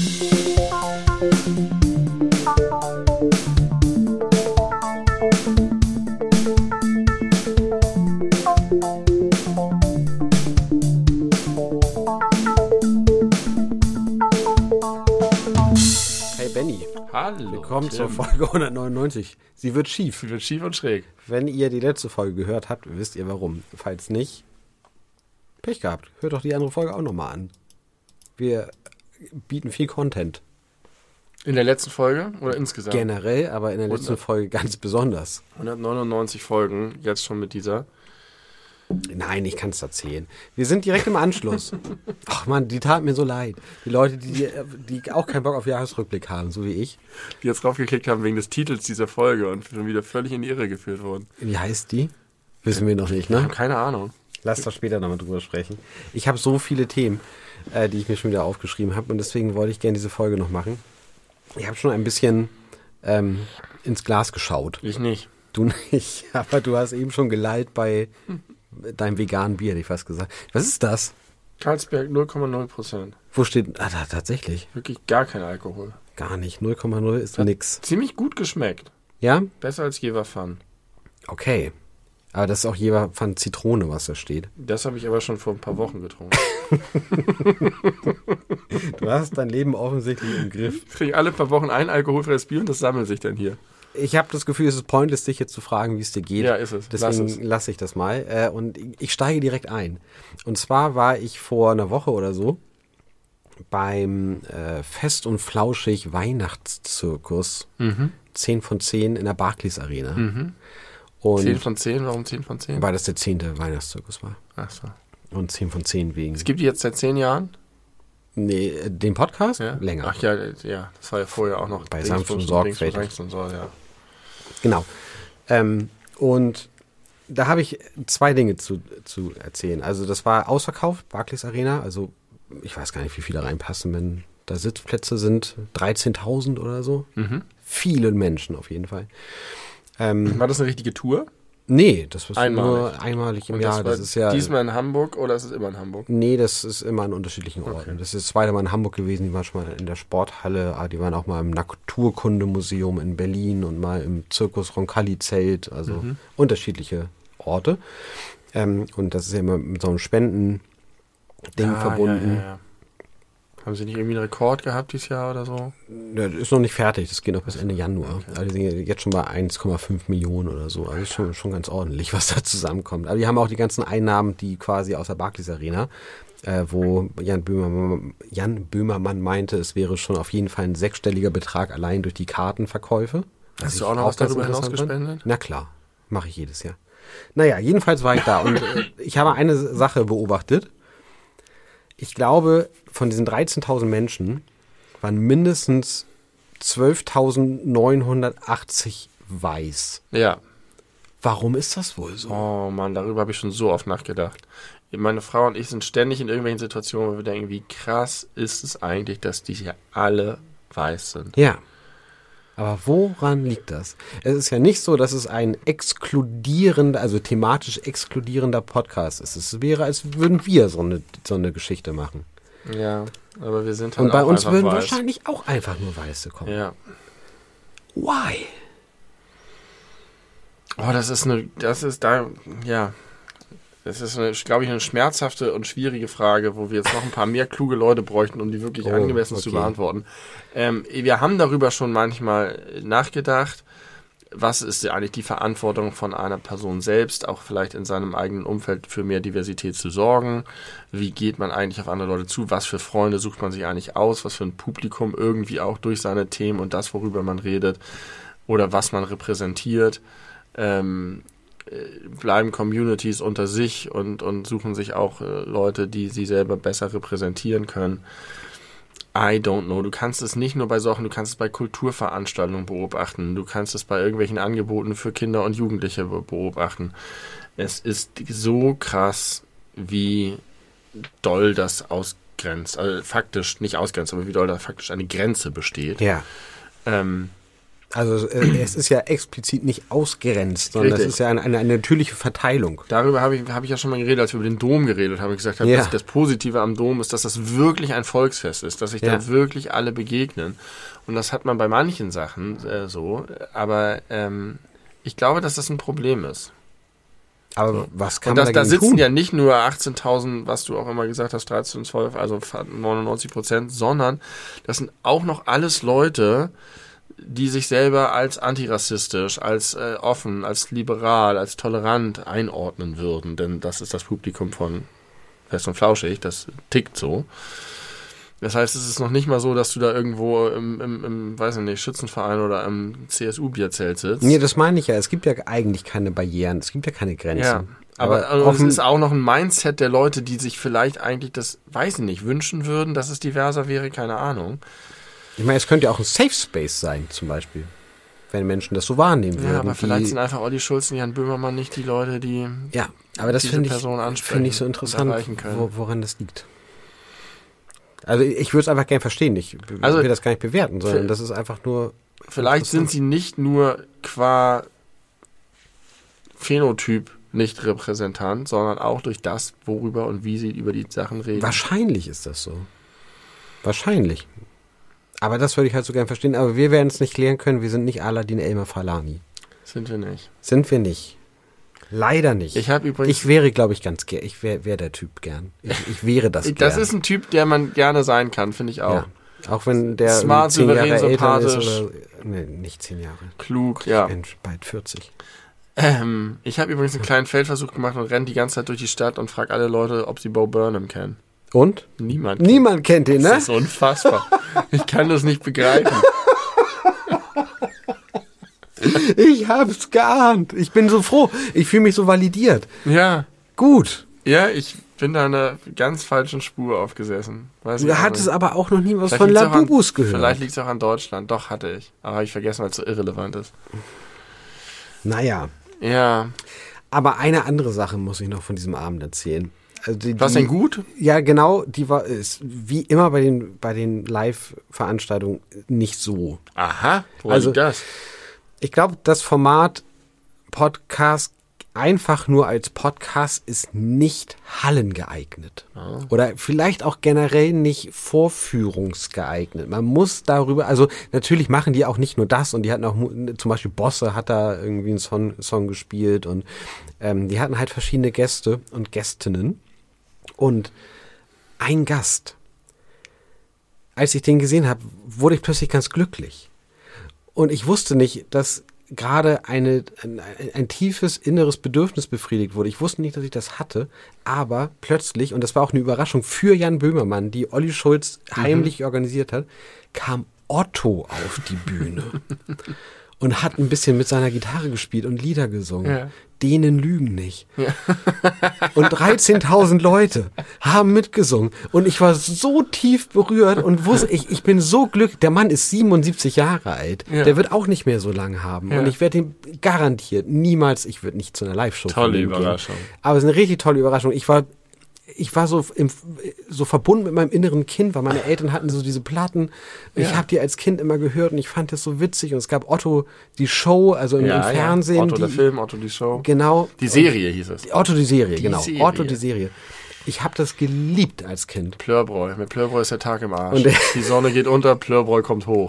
Hallo. Willkommen zur Folge 199. Sie wird schief. Sie wird schief und schräg. Wenn ihr die letzte Folge gehört habt, wisst ihr warum. Falls nicht, Pech gehabt. Hört doch die andere Folge auch nochmal an. Wir bieten viel Content. In der letzten Folge oder insgesamt? Generell, aber in der letzten Folge ganz besonders. 199 Folgen, jetzt schon mit dieser. Nein, ich kann es erzählen. Wir sind direkt im Anschluss. Ach man, die tat mir so leid. Die Leute, die auch keinen Bock auf Jahresrückblick haben, so wie ich. Die jetzt draufgeklickt haben wegen des Titels dieser Folge und schon wieder völlig in die Irre geführt wurden. Wie heißt die? Wissen wir noch nicht, ne? Keine Ahnung. Lass doch später nochmal drüber sprechen. Ich habe so viele Themen, die ich mir schon wieder aufgeschrieben habe und deswegen wollte ich gerne diese Folge noch machen. Ich habe schon ein bisschen ins Glas geschaut. Ich nicht. Du nicht, aber du hast eben schon geleitet bei deinem veganen Bier, hätte ich fast gesagt. Was ist das? Carlsberg 0,0%. Wo steht, da tatsächlich. Wirklich gar kein Alkohol. Gar nicht, 0,0 ist nix. Ziemlich gut geschmeckt. Ja? Besser als Jever Fun. Okay. Aber das ist auch Jever Fun Zitrone, was da steht. Das habe ich aber schon vor ein paar Wochen getrunken. Du hast dein Leben offensichtlich im Griff. Ich kriege alle paar Wochen ein alkoholfreies Bier und das sammelt sich dann hier. Ich habe das Gefühl, es ist pointless, dich jetzt zu fragen, wie es dir geht. Ja, ist es. Deswegen lasse ich das mal. Und ich steige direkt ein. Und zwar war ich vor einer Woche oder so beim Fest und Flauschig Weihnachtszirkus 10 von 10 in der Barclays Arena. Und 10 von 10? Warum 10 von 10? weil das der 10. Weihnachtszirkus war. Ach so. Und 10 von 10 wegen. Es gibt die jetzt seit 10 Jahren? Nee, den Podcast? Ja? Länger. Ach ja, das war ja vorher auch noch. Bei sanft und sorgfältig. Und so, ja. Genau. Und da habe ich zwei Dinge zu erzählen. Also das war ausverkauft, Barclays Arena. Also ich weiß gar nicht, wie viele reinpassen, wenn da Sitzplätze sind. 13.000 oder so. Viele Menschen auf jeden Fall. War das eine richtige Tour? Nee, das war Einmalig. nur einmalig im Jahr. Das ist ja diesmal in Hamburg oder ist es immer in Hamburg? Nee, das ist immer an unterschiedlichen Orten. Okay. Das ist das zweite Mal in Hamburg gewesen, die waren schon mal in der Sporthalle, die waren auch mal im Naturkundemuseum in Berlin und mal im Zirkus Roncalli-Zelt, also unterschiedliche Orte. Und das ist ja immer mit so einem Spenden-Ding verbunden. Ja. Haben Sie nicht irgendwie einen Rekord gehabt dieses Jahr oder so? Das ist noch nicht fertig, das geht noch bis Ende Januar. Okay. Also die sind jetzt schon bei 1,5 Millionen oder so. Also schon ganz ordentlich, was da zusammenkommt. Aber die haben auch die ganzen Einnahmen, die quasi aus der Barclays Arena, wo Jan Böhmermann meinte, es wäre schon auf jeden Fall ein 6-stelliger Betrag allein durch die Kartenverkäufe. Hast du auch noch was darüber hinaus gespendet? Na klar, mache ich jedes Jahr. Naja, jedenfalls war ich da und ich habe eine Sache beobachtet. Ich glaube, von diesen 13.000 Menschen waren mindestens 12.980 weiß. Ja. Warum ist das wohl so? Oh Mann, darüber habe ich schon so oft nachgedacht. Meine Frau und ich sind ständig in irgendwelchen Situationen, wo wir denken, wie krass ist es eigentlich, dass die hier alle weiß sind. Ja. Aber woran liegt das? Es ist ja nicht so, dass es ein exkludierender, also thematisch exkludierender Podcast ist. Es wäre, als würden wir so eine Geschichte machen. Ja, aber wir sind halt und bei auch uns würden weiß. wahrscheinlich auch einfach nur Weiße kommen. Ja. Why? Oh, das ist, glaube ich, eine schmerzhafte und schwierige Frage, wo wir jetzt noch ein paar mehr kluge Leute bräuchten, um die wirklich angemessen zu beantworten. Wir haben darüber schon manchmal nachgedacht, was ist eigentlich die Verantwortung von einer Person selbst, auch vielleicht in seinem eigenen Umfeld für mehr Diversität zu sorgen. Wie geht man eigentlich auf andere Leute zu? Was für Freunde sucht man sich eigentlich aus? Was für ein Publikum irgendwie auch durch seine Themen und das, worüber man redet oder was man repräsentiert. Bleiben Communities unter sich und suchen sich auch Leute, die sie selber besser repräsentieren können. I don't know. Du kannst es nicht nur bei Sachen, du kannst es bei Kulturveranstaltungen beobachten. Du kannst es bei irgendwelchen Angeboten für Kinder und Jugendliche beobachten. Es ist so krass, wie doll das ausgrenzt. Also faktisch nicht ausgrenzt, aber wie doll da faktisch eine Grenze besteht. Ja. Also es ist ja explizit nicht ausgrenzt, sondern es ist ja eine natürliche Verteilung. Darüber habe ich ja schon mal geredet, als wir über den Dom geredet haben. Ich gesagt habe, dass das Positive am Dom ist, dass das wirklich ein Volksfest ist, dass sich da wirklich alle begegnen. Und das hat man bei manchen Sachen so. Aber ich glaube, dass das ein Problem ist. Aber so. Was kann man da sitzen tun? ja nicht nur 18.000, was du auch immer gesagt hast, 13, 12, also 99%, sondern das sind auch noch alles Leute, die sich selber als antirassistisch, als offen, als liberal, als tolerant einordnen würden. Denn das ist das Publikum von Fest und Flauschig, das tickt so. Das heißt, es ist noch nicht mal so, dass du da irgendwo im weiß ich nicht, Schützenverein oder im CSU-Bierzelt sitzt. Nee, das meine ich ja. Es gibt ja eigentlich keine Barrieren, es gibt ja keine Grenzen. Ja, aber es ist auch noch ein Mindset der Leute, die sich vielleicht eigentlich das, weiß ich nicht, wünschen würden, dass es diverser wäre, keine Ahnung. Ich meine, es könnte ja auch ein Safe Space sein, zum Beispiel. Wenn Menschen das so wahrnehmen würden. Ja, aber vielleicht sind einfach Olli Schulz und Jan Böhmermann nicht die Leute, die aber das diese Person ansprechen. Finde ich so interessant, woran das liegt. Also ich würde es einfach gerne verstehen. Ich will das gar nicht bewerten, sondern das ist einfach nur... Vielleicht sind sie nicht nur qua Phänotyp nicht repräsentant, sondern auch durch das, worüber und wie sie über die Sachen reden. Wahrscheinlich ist das so. Wahrscheinlich. Aber das würde ich halt so gern verstehen. Aber wir werden es nicht klären können. Wir sind nicht Aladin Elmar Falani. Sind wir nicht. Sind wir nicht. Leider nicht. Ich wäre, glaube ich, ganz gern. Ich wäre der Typ gern. Ich wäre das gern. Das ist ein Typ, der man gerne sein kann, finde ich auch. Ja. Auch wenn der smart, 10 Jahre souverän, sympathisch. Ist oder, nee, nicht 10 Jahre. Klug, ja. Ich bin bald 40. Ich habe übrigens einen kleinen Feldversuch gemacht und renne die ganze Zeit durch die Stadt und frage alle Leute, ob sie Bo Burnham kennen. Und? Niemand kennt ihn, ne? Das ist unfassbar. Ich kann das nicht begreifen. Ich hab's geahnt. Ich bin so froh. Ich fühle mich so validiert. Ja. Gut. Ja, ich bin da einer ganz falschen Spur aufgesessen. Du hattest aber auch noch nie was von Labubus gehört. Vielleicht liegt es auch an Deutschland. Doch, hatte ich. Aber habe ich vergessen, weil es so irrelevant ist. Naja. Ja. Aber eine andere Sache muss ich noch von diesem Abend erzählen. Also was denn gut? Ja, genau, ist wie immer bei den Live-Veranstaltungen nicht so. Aha, wo liegt das? Ich glaube, das Format Podcast einfach nur als Podcast ist nicht hallengeeignet. Oh. Oder vielleicht auch generell nicht vorführungsgeeignet. Man muss darüber, also natürlich machen die auch nicht nur das und die hatten auch, zum Beispiel Bosse hat da irgendwie einen Song gespielt und die hatten halt verschiedene Gäste und Gästinnen. Und ein Gast, als ich den gesehen habe, wurde ich plötzlich ganz glücklich. Und ich wusste nicht, dass gerade ein tiefes inneres Bedürfnis befriedigt wurde. Ich wusste nicht, dass ich das hatte, aber plötzlich, und das war auch eine Überraschung für Jan Böhmermann, die Olli Schulz heimlich organisiert hat, kam Otto auf die Bühne und hat ein bisschen mit seiner Gitarre gespielt und Lieder gesungen. Ja. Denen lügen nicht. Ja. Und 13.000 Leute haben mitgesungen. Und ich war so tief berührt und wusste, ich bin so glücklich. Der Mann ist 77 Jahre alt. Ja. Der wird auch nicht mehr so lange haben. Ja. Und ich werde ihm garantiert niemals, ich würde nicht zu einer Live-Show gehen. Tolle Überraschung. Aber es ist eine richtig tolle Überraschung. Ich war so verbunden mit meinem inneren Kind, weil meine Eltern hatten so diese Platten. Ich habe die als Kind immer gehört und ich fand das so witzig. Und es gab Otto, die Show, also im Fernsehen. Otto der Film, Otto die Show. Genau. Die Serie hieß es. Otto die Serie, genau. Otto die Serie. Ich habe das geliebt als Kind. Plörbräu. Mit Plörbräu ist der Tag im Arsch. Und die Sonne geht unter, Plörbräu kommt hoch.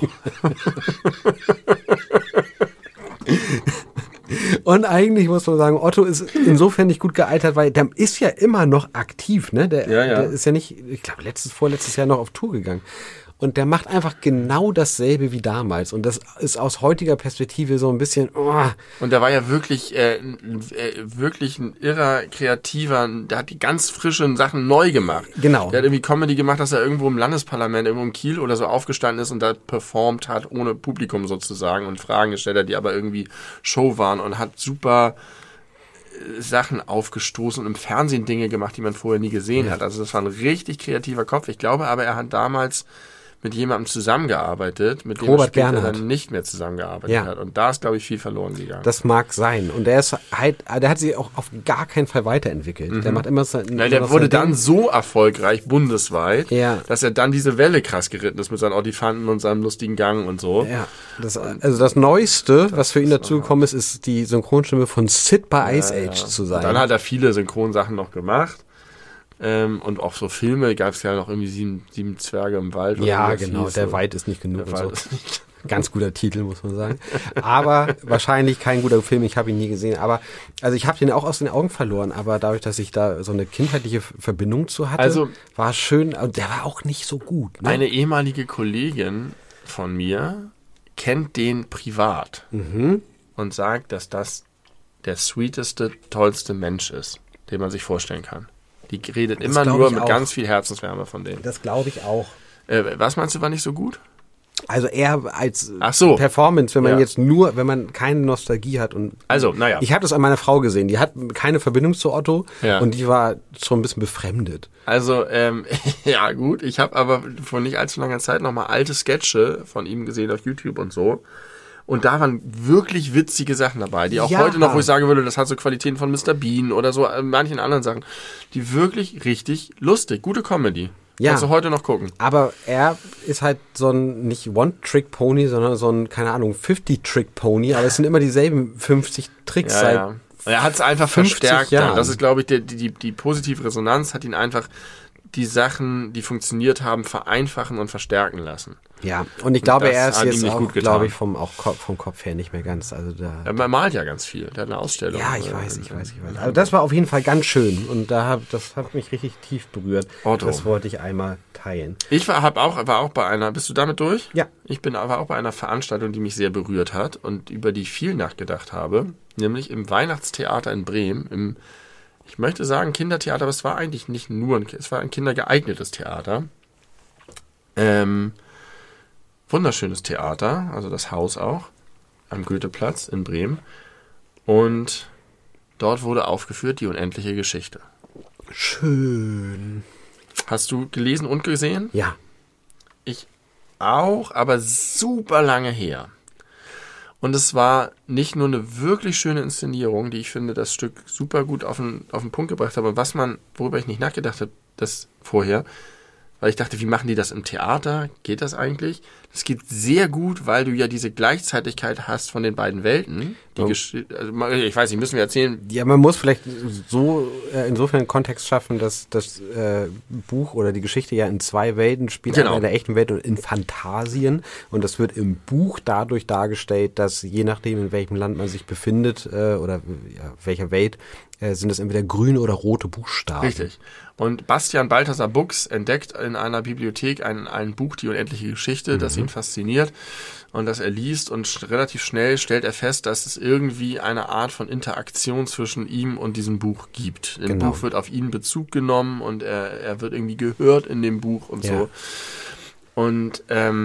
Und eigentlich muss man sagen, Otto ist insofern nicht gut gealtert, weil der ist ja immer noch aktiv, ne? Der ist ja nicht, ich glaube, vorletztes Jahr noch auf Tour gegangen. Und der macht einfach genau dasselbe wie damals. Und das ist aus heutiger Perspektive so ein bisschen... Oh. Und der war ja wirklich wirklich ein irrer Kreativer. Der hat die ganz frischen Sachen neu gemacht. Genau. Der hat irgendwie Comedy gemacht, dass er irgendwo im Landesparlament, irgendwo in Kiel oder so aufgestanden ist und da performt hat, ohne Publikum sozusagen. Und Fragen gestellt hat, die aber irgendwie Show waren. Und hat super Sachen aufgestoßen und im Fernsehen Dinge gemacht, die man vorher nie gesehen hat. Also das war ein richtig kreativer Kopf. Ich glaube aber, er hat damals mit jemandem zusammengearbeitet, mit dem Robert er später Gernhardt dann nicht mehr zusammengearbeitet hat. Und da ist, glaube ich, viel verloren gegangen. Das mag sein. Und der hat sich auch auf gar keinen Fall weiterentwickelt. Der macht immer der wurde dann so erfolgreich bundesweit, dass er dann diese Welle krass geritten ist mit seinen Audifanten und seinem lustigen Gang und so. Ja. Das Neueste, was für ihn dazugekommen ist die Synchronstimme von Sid bei Ice Age zu sein. Und dann hat er viele Synchronsachen noch gemacht. Und auch so Filme gab es ja noch irgendwie sieben Zwerge im Wald. Ja, genau, der Wald ist nicht genug. Und so. Ganz guter Titel, muss man sagen. Aber wahrscheinlich kein guter Film, ich habe ihn nie gesehen. Aber also ich habe den auch aus den Augen verloren, aber dadurch, dass ich da so eine kindheitliche Verbindung zu hatte, war es schön. Und der war auch nicht so gut. Ne? Eine ehemalige Kollegin von mir kennt den privat und sagt, dass das der sweeteste, tollste Mensch ist, den man sich vorstellen kann. Die redet das immer nur mit ganz viel Herzenswärme von denen. Das glaube ich auch. Was meinst du, war nicht so gut? Also eher als Performance, wenn man keine Nostalgie hat. Und ich habe das an meiner Frau gesehen, die hat keine Verbindung zu Otto und die war schon ein bisschen befremdet. Also, ja gut, ich habe aber vor nicht allzu langer Zeit nochmal alte Sketche von ihm gesehen auf YouTube und so. Und da waren wirklich witzige Sachen dabei, die auch heute noch, wo ich sagen würde, das hat so Qualitäten von Mr. Bean oder so manchen anderen Sachen, die wirklich richtig lustig, gute Comedy. Ja. Kannst du heute noch gucken. Aber er ist halt so ein, nicht One-Trick-Pony, sondern so ein, keine Ahnung, 50-Trick-Pony, aber es sind immer dieselben 50 Tricks Er hat es einfach verstärkt. Jahren. Das ist, glaube ich, die positive Resonanz hat ihn einfach die Sachen, die funktioniert haben, vereinfachen und verstärken lassen. Ja, und ich glaube, er ist jetzt auch, glaube ich, vom Kopf her nicht mehr ganz. Also er malt ja ganz viel. Der hat eine Ausstellung. Ja, ich weiß. Also das war auf jeden Fall ganz schön und das hat mich richtig tief berührt. Otto. Das wollte ich einmal teilen. Ich war auch bei einer, bist du damit durch? Ja. Ich war auch bei einer Veranstaltung, die mich sehr berührt hat und über die ich viel nachgedacht habe, nämlich im Weihnachtstheater in Bremen, ich möchte sagen Kindertheater, aber es war eigentlich nicht nur es war ein kindergeeignetes Theater. Wunderschönes Theater, also das Haus auch, am Goetheplatz in Bremen. Und dort wurde aufgeführt die unendliche Geschichte. Schön. Hast du gelesen und gesehen? Ja. Ich auch, aber super lange her. Und es war nicht nur eine wirklich schöne Inszenierung, die ich finde, das Stück super gut auf den Punkt gebracht hat, aber worüber ich nicht nachgedacht habe, das vorher, weil ich dachte, wie machen die das im Theater? Geht das eigentlich? Das geht sehr gut, weil du ja diese Gleichzeitigkeit hast von den beiden Welten. Ich weiß nicht, müssen wir erzählen? Ja, man muss vielleicht so insofern einen Kontext schaffen, dass das Buch oder die Geschichte ja in zwei Welten spielt, in der echten Welt und in Phantasien. Und das wird im Buch dadurch dargestellt, dass je nachdem, in welchem Land man sich befindet oder welcher Welt, sind es entweder grüne oder rote Buchstaben. Richtig. Und Bastian Balthasar Bux entdeckt in einer Bibliothek ein Buch, die unendliche Geschichte, das ihn fasziniert und das er liest und relativ schnell stellt er fest, dass es irgendwie eine Art von Interaktion zwischen ihm und diesem Buch gibt. Im Buch wird auf ihn Bezug genommen und er wird irgendwie gehört in dem Buch und so. Und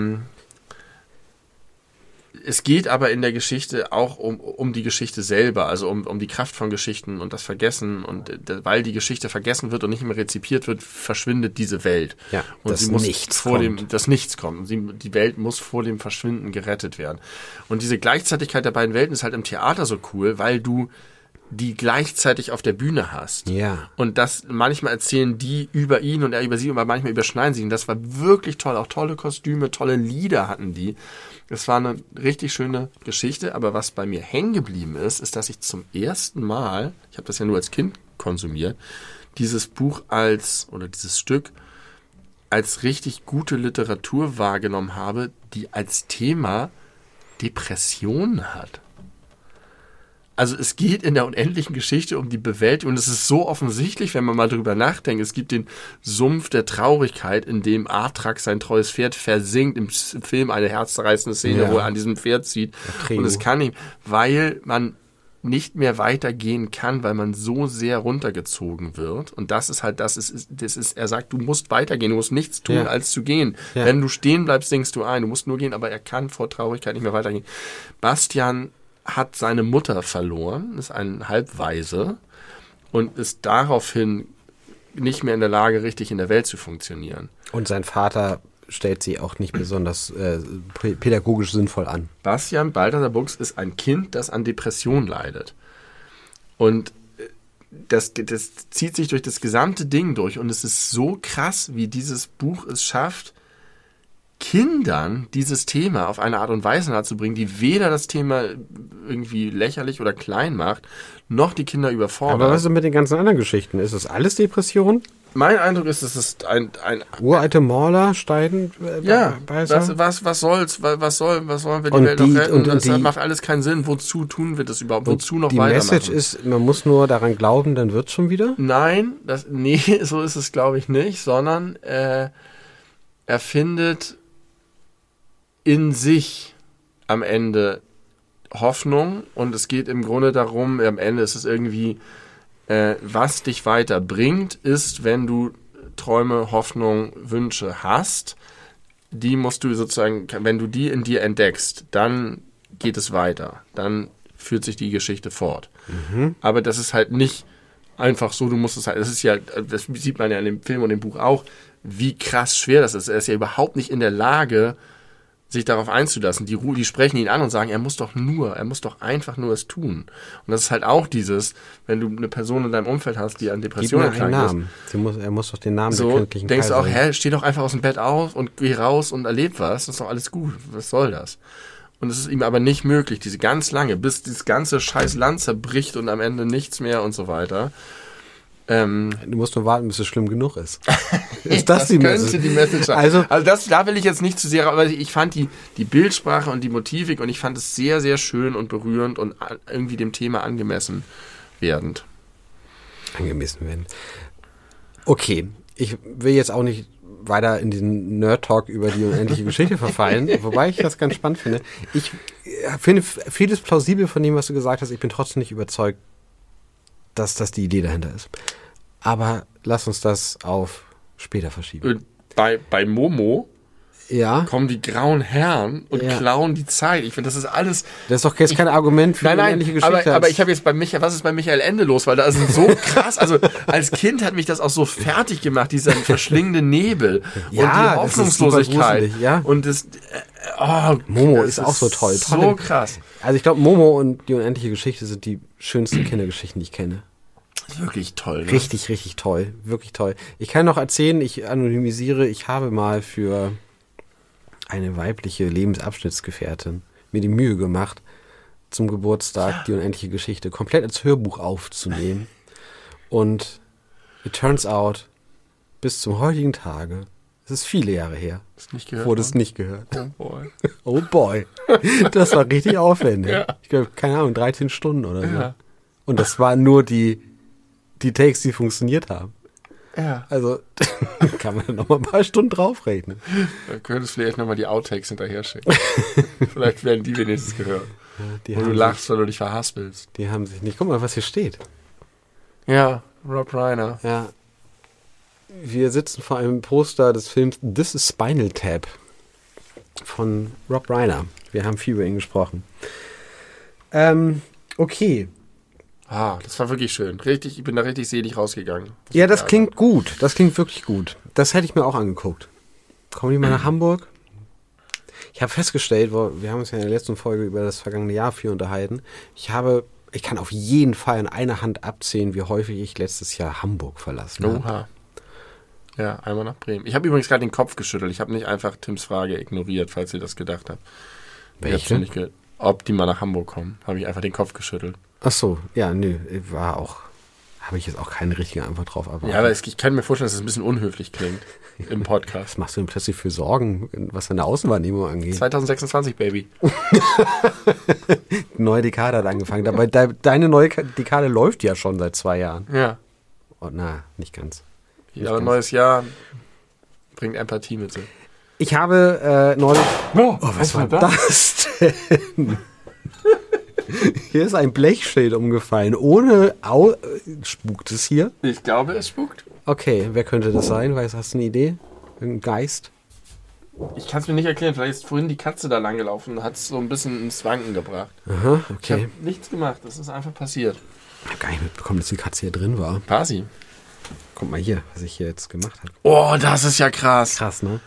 es geht aber in der Geschichte auch um die Geschichte selber, also um die Kraft von Geschichten und das Vergessen. Und weil die Geschichte vergessen wird und nicht mehr rezipiert wird, verschwindet diese Welt. Ja, und das Nichts kommt. Und die Welt muss vor dem Verschwinden gerettet werden. Und diese Gleichzeitigkeit der beiden Welten ist halt im Theater so cool, weil du die gleichzeitig auf der Bühne hast. Ja. Und das manchmal erzählen die über ihn und er über sie, aber manchmal überschneiden sie ihn. Das war wirklich toll. Auch tolle Kostüme, tolle Lieder hatten die. Es war eine richtig schöne Geschichte, aber was bei mir hängen geblieben ist, dass ich zum ersten Mal, ich habe das ja nur als Kind konsumiert, dieses Buch dieses Stück als richtig gute Literatur wahrgenommen habe, die als Thema Depressionen hat. Also es geht in der unendlichen Geschichte um die Bewältigung und es ist so offensichtlich, wenn man mal drüber nachdenkt. Es gibt den Sumpf der Traurigkeit, in dem Atrax sein treues Pferd versinkt, im Film eine herzzerreißende Szene, wo er an diesem Pferd zieht. Und es kann nicht, weil man nicht mehr weitergehen kann, weil man so sehr runtergezogen wird. Und das ist halt, er sagt, du musst weitergehen, du musst nichts tun, als zu gehen. Ja. Wenn du stehen bleibst, sinkst du ein. Du musst nur gehen, aber er kann vor Traurigkeit nicht mehr weitergehen. Bastian hat seine Mutter verloren, ist ein Halbwaise und ist daraufhin nicht mehr in der Lage, richtig in der Welt zu funktionieren. Und sein Vater stellt sie auch nicht besonders pädagogisch sinnvoll an. Bastian Balthasar Buchs ist ein Kind, das an Depression leidet. Und das zieht sich durch das gesamte Ding durch. Und es ist so krass, wie dieses Buch es schafft, Kindern dieses Thema auf eine Art und Weise nahezubringen, die weder das Thema irgendwie lächerlich oder klein macht, noch die Kinder überfordert. Aber was ist mit den ganzen anderen Geschichten? Ist das alles Depression? Mein Eindruck ist, es ist ein uralte Mauler, Stein, ja, was soll's? Was sollen wir die Welt noch retten? Und das macht alles keinen Sinn. Wozu tun wir das überhaupt? Wozu noch weitermachen? Die Message ist, man muss nur daran glauben, dann wird's schon wieder? Nein, so ist es, glaube ich, nicht, sondern er findet in sich am Ende Hoffnung und es geht im Grunde darum, am Ende ist es irgendwie, was dich weiterbringt, ist, wenn du Träume, Hoffnung, Wünsche hast, die musst du sozusagen, wenn du die in dir entdeckst, dann geht es weiter, dann führt sich die Geschichte fort. Mhm. Aber das ist halt nicht einfach so, du musst es halt, das sieht man ja in dem Film und dem Buch auch, wie krass schwer das ist. Er ist ja überhaupt nicht in der Lage, sich darauf einzulassen. Die sprechen ihn an und sagen, er muss doch einfach nur es tun. Und das ist halt auch dieses, wenn du eine Person in deinem Umfeld hast, die an Depressionen erkrankt ist. Er muss doch den Namen der kindlichen denkst du auch, steh doch einfach aus dem Bett auf und geh raus und erleb was. Das ist doch alles gut. Was soll das? Und es ist ihm aber nicht möglich, diese ganz lange, bis dieses ganze scheiß Land zerbricht und am Ende nichts mehr und so weiter. Du musst nur warten, bis es schlimm genug ist. Ist das die Message? Könnte die Message sein. Also da will ich jetzt nicht zu sehr, aber ich fand die Bildsprache und die Motivik und ich fand es sehr, sehr schön und berührend und irgendwie dem Thema angemessen werdend. Okay, ich will jetzt auch nicht weiter in diesen Nerd-Talk über die unendliche Geschichte verfallen, wobei ich das ganz spannend finde. Ich finde vieles plausibel von dem, was du gesagt hast. Ich bin trotzdem nicht überzeugt, dass das die Idee dahinter ist. Aber lass uns das auf später verschieben. Bei Momo kommen die grauen Herren und klauen die Zeit. Ich finde, das ist alles... Das ist doch jetzt kein Argument für die ähnliche Geschichte. Aber ich habe jetzt was ist bei Michael Ende los? Weil da ist so krass, also als Kind hat mich das auch so fertig gemacht, dieser verschlingende Nebel und die Hoffnungslosigkeit. Und das... Momo ist auch so toll. So krass. Also ich glaube, Momo und die unendliche Geschichte sind die schönsten Kindergeschichten, die ich kenne. Wirklich toll. Ne? Richtig, richtig toll. Wirklich toll. Ich kann noch erzählen, ich anonymisiere, ich habe mal für eine weibliche Lebensabschnittsgefährtin mir die Mühe gemacht, zum Geburtstag die unendliche Geschichte komplett als Hörbuch aufzunehmen. Und it turns out, bis zum heutigen Tage, es ist viele Jahre her, wurde es nicht gehört. Oh boy. Oh boy. Das war richtig aufwendig. Ja. Ich glaube, keine Ahnung, 13 Stunden oder so. Ja. Und das waren nur die Takes, die funktioniert haben. Ja. Also kann man noch mal ein paar Stunden draufrechnen. Da könntest du vielleicht noch mal die Outtakes hinterher schicken. Vielleicht werden die wenigstens gehört. Ja, wo du lachst, weil du dich verhaspelst. Die haben sich nicht. Guck mal, was hier steht. Ja, Rob Reiner. Ja. Wir sitzen vor einem Poster des Films This is Spinal Tap von Rob Reiner. Wir haben viel über ihn gesprochen. Okay. Das war wirklich schön. Ich bin da richtig selig rausgegangen. Das klingt gut. Das klingt wirklich gut. Das hätte ich mir auch angeguckt. Kommen die mal nach Hamburg? Ich habe festgestellt, wir haben uns ja in der letzten Folge über das vergangene Jahr viel unterhalten. Ich kann auf jeden Fall in einer Hand abzählen, wie häufig ich letztes Jahr Hamburg verlassen habe. Oha. Ja, einmal nach Bremen. Ich habe übrigens gerade den Kopf geschüttelt. Ich habe nicht einfach Tims Frage ignoriert, falls ihr das gedacht habt. Welche? Ob die mal nach Hamburg kommen. Habe ich einfach den Kopf geschüttelt. Ach so, ja, nö, habe ich jetzt auch keine richtige Antwort drauf. Aber ich kann mir vorstellen, dass es ein bisschen unhöflich klingt im Podcast. Was machst du denn plötzlich für Sorgen, was deine Außenwahrnehmung angeht? 2026, Baby. Die neue Dekade hat angefangen. Dabei, deine neue Dekade läuft ja schon seit 2 Jahren. Ja. Oh, nicht ganz. Ja, aber neues Jahr bringt Empathie mit sich. Ich habe neulich... was war das denn? Hier ist ein Blechschild umgefallen. Spukt es hier? Ich glaube, es spukt. Okay, wer könnte das sein? Hast du eine Idee? Irgendein Geist? Ich kann es mir nicht erklären. Vielleicht ist vorhin die Katze da lang gelaufen und hat es so ein bisschen ins Wanken gebracht. Aha, okay. Ich habe nichts gemacht. Das ist einfach passiert. Ich habe gar nicht mitbekommen, dass die Katze hier drin war. War sie? Guck mal hier, was ich hier jetzt gemacht habe. Oh, das ist ja krass. Krass, ne?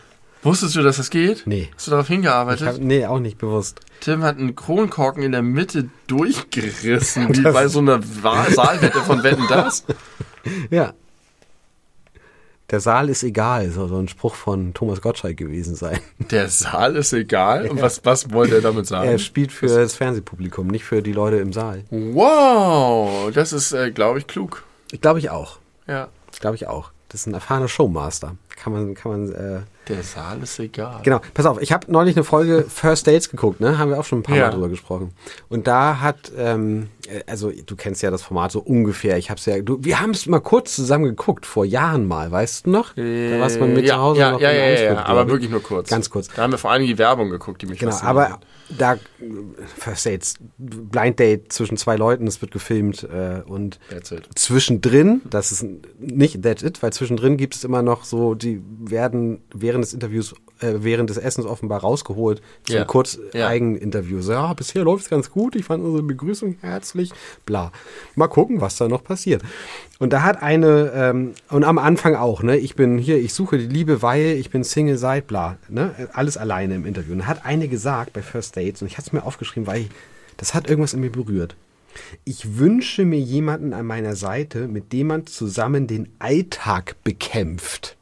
Wusstest du, dass das geht? Nee. Hast du darauf hingearbeitet? Nee, auch nicht bewusst. Tim hat einen Kronkorken in der Mitte durchgerissen, wie bei so einer Saalwette von Wetten, dass? Ja. Der Saal ist egal, soll so ein Spruch von Thomas Gottschalk gewesen sein. Der Saal ist egal? Und was wollte er damit sagen? Er spielt für das Fernsehpublikum, nicht für die Leute im Saal. Wow, das ist, glaube ich, klug. Glaube ich auch. Ja. Glaube ich auch. Das ist ein erfahrener Showmaster. Kann man. Der Saal ist egal. Genau, pass auf, ich habe neulich eine Folge First Dates geguckt, ne? Haben wir auch schon ein paar Mal drüber gesprochen. Und da hat, also du kennst ja das Format so ungefähr. Wir haben es mal kurz zusammen geguckt, vor Jahren mal, weißt du noch? Da warst du mit zu Hause noch in Ansturm, aber wirklich nur kurz. Ganz kurz. Da haben wir vor allem die Werbung geguckt, die mich fasziniert. Aber da, First Dates, Blind Date zwischen zwei Leuten, es wird gefilmt und zwischendrin, das ist nicht That's It, weil zwischendrin gibt es immer noch so, die werden während des Interviews, während des Essens offenbar rausgeholt, zum kurz Eigeninterview. So, ja, bisher läuft es ganz gut, ich fand unsere Begrüßung herzlich, bla. Mal gucken, was da noch passiert. Und da hat eine, und am Anfang auch, ne, ich bin hier, ich suche die Liebe, weil ich bin Single seit, bla, ne, alles alleine im Interview. Und da hat eine gesagt bei First Dates, und ich hatte es mir aufgeschrieben, weil das hat irgendwas in mir berührt. Ich wünsche mir jemanden an meiner Seite, mit dem man zusammen den Alltag bekämpft.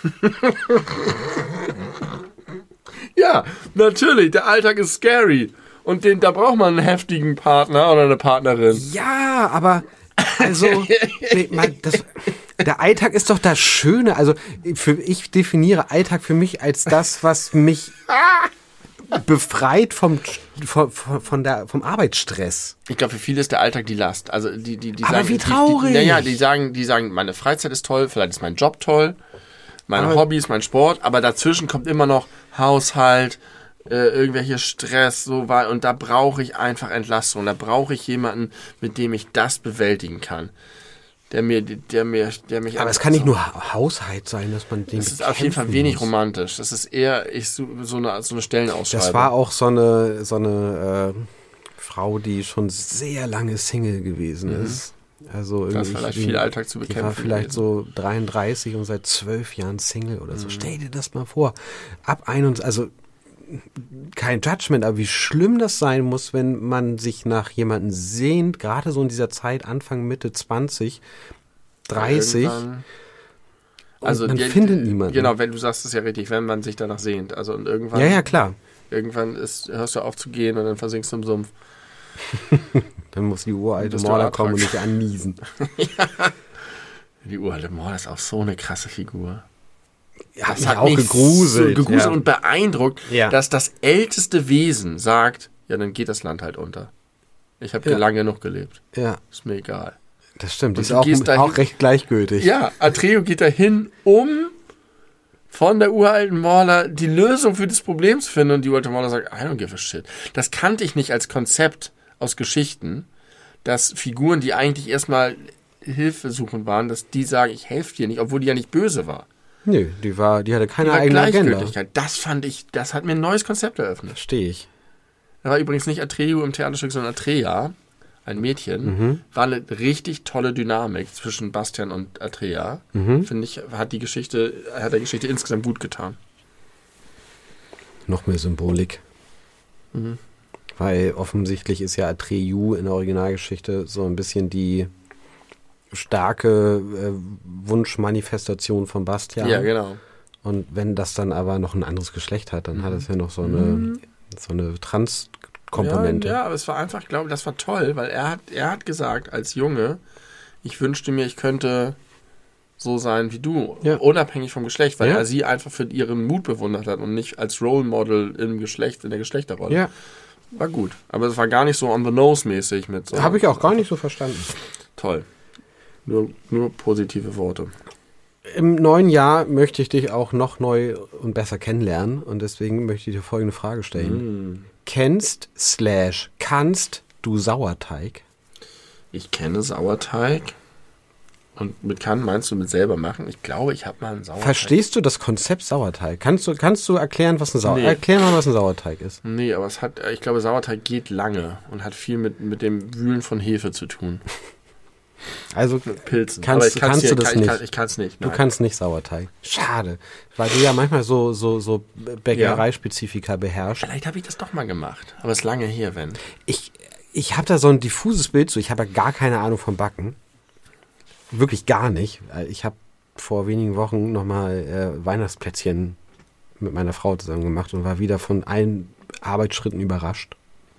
Ja, natürlich, der Alltag ist scary. Und da braucht man einen heftigen Partner oder eine Partnerin. Ja, aber also der Alltag ist doch das Schöne. Also ich definiere Alltag für mich als das, was mich befreit vom Arbeitsstress. Ich glaube, für viele ist der Alltag die Last. Also die aber sagen, wie traurig. Die sagen, meine Freizeit ist toll, vielleicht ist mein Job toll, meine Hobbys, mein Sport, aber dazwischen kommt immer noch Haushalt, irgendwelche Stress, so weil, und da brauche ich einfach Entlastung. Da brauche ich jemanden, mit dem ich das bewältigen kann. Der mich. Aber es kann nicht nur Haushalt sein, dass man den. Das ist auf jeden Fall wenig romantisch. Das ist eher so eine Stellenausschreibung. Das war auch so eine Frau, die schon sehr lange Single gewesen ist. Also irgendwie. Das ist vielleicht viel Alltag zu bekämpfen. Die war vielleicht so 33 und seit 12 Jahren Single oder so. Stell dir das mal vor. Also kein Judgment, aber wie schlimm das sein muss, wenn man sich nach jemandem sehnt, gerade so in dieser Zeit, Anfang, Mitte 20, 30. Also man findet niemanden. Genau, wenn du sagst es ja richtig, wenn man sich danach sehnt. Also und irgendwann. Ja, klar. Irgendwann hörst du auf zu gehen und dann versinkst du im Sumpf. Dann muss die uralte Mauler kommen und dich anniesen. Ja. Die uralte Mauler ist auch so eine krasse Figur. Ja, das hat auch gegruselt. So und beeindruckt, dass das älteste Wesen sagt, ja, dann geht das Land halt unter. Ich habe hier lange genug gelebt. Ja. Ist mir egal. Das stimmt, die ist auch recht gleichgültig. Ja, Atreo geht dahin, um von der uralten Mauler die Lösung für das Problem zu finden. Und die uralte Mauler sagt, I don't give a shit. Das kannte ich nicht als Konzept aus Geschichten, dass Figuren, die eigentlich erstmal hilfesuchend waren, dass die sagen, ich helfe dir nicht, obwohl die ja nicht böse war. Nö, die hatte keine eigene Agenda. Das hat mir ein neues Konzept eröffnet. Verstehe ich. Da war übrigens nicht Atreo im Theaterstück, sondern Atreja, ein Mädchen. War eine richtig tolle Dynamik zwischen Bastian und Atreja. Finde ich, hat der Geschichte insgesamt gut getan. Noch mehr Symbolik. Weil offensichtlich ist ja Atreyu in der Originalgeschichte so ein bisschen die starke Wunschmanifestation von Bastian. Ja, genau. Und wenn das dann aber noch ein anderes Geschlecht hat, dann hat es ja noch so eine Trans-Komponente. Ja, aber es war einfach, ich glaube, das war toll, weil er hat gesagt, als Junge, ich wünschte mir, ich könnte so sein wie du, unabhängig vom Geschlecht, weil er sie einfach für ihren Mut bewundert hat und nicht als Role Model in der Geschlechterrolle. Ja. War gut, aber es war gar nicht so on the nose mäßig mit so. Habe ich auch gar nicht so verstanden. Toll. Nur positive Worte. Im neuen Jahr möchte ich dich auch noch neu und besser kennenlernen und deswegen möchte ich dir folgende Frage stellen. Kannst du Sauerteig? Ich kenne Sauerteig. Und mit kann meinst du mit selber machen? Ich glaube, ich habe mal einen Sauerteig. Verstehst du das Konzept Sauerteig? Kannst du erklären, was ein Sauerteig ist? Erklär mal, was ein Sauerteig ist. Nee, aber ich glaube, Sauerteig geht lange und hat viel mit dem Wühlen von Hefe zu tun. Also Pilzen. kannst du das nicht. Ich kann es nicht. Nein. Du kannst nicht Sauerteig. Schade. Weil du ja manchmal so Bäckereispezifika beherrschst. Vielleicht habe ich das doch mal gemacht. Aber es ist lange her, wenn. Ich habe da so ein diffuses Bild zu. Ich habe ja gar keine Ahnung vom Backen. Wirklich gar nicht. Ich habe vor wenigen Wochen nochmal Weihnachtsplätzchen mit meiner Frau zusammen gemacht und war wieder von allen Arbeitsschritten überrascht.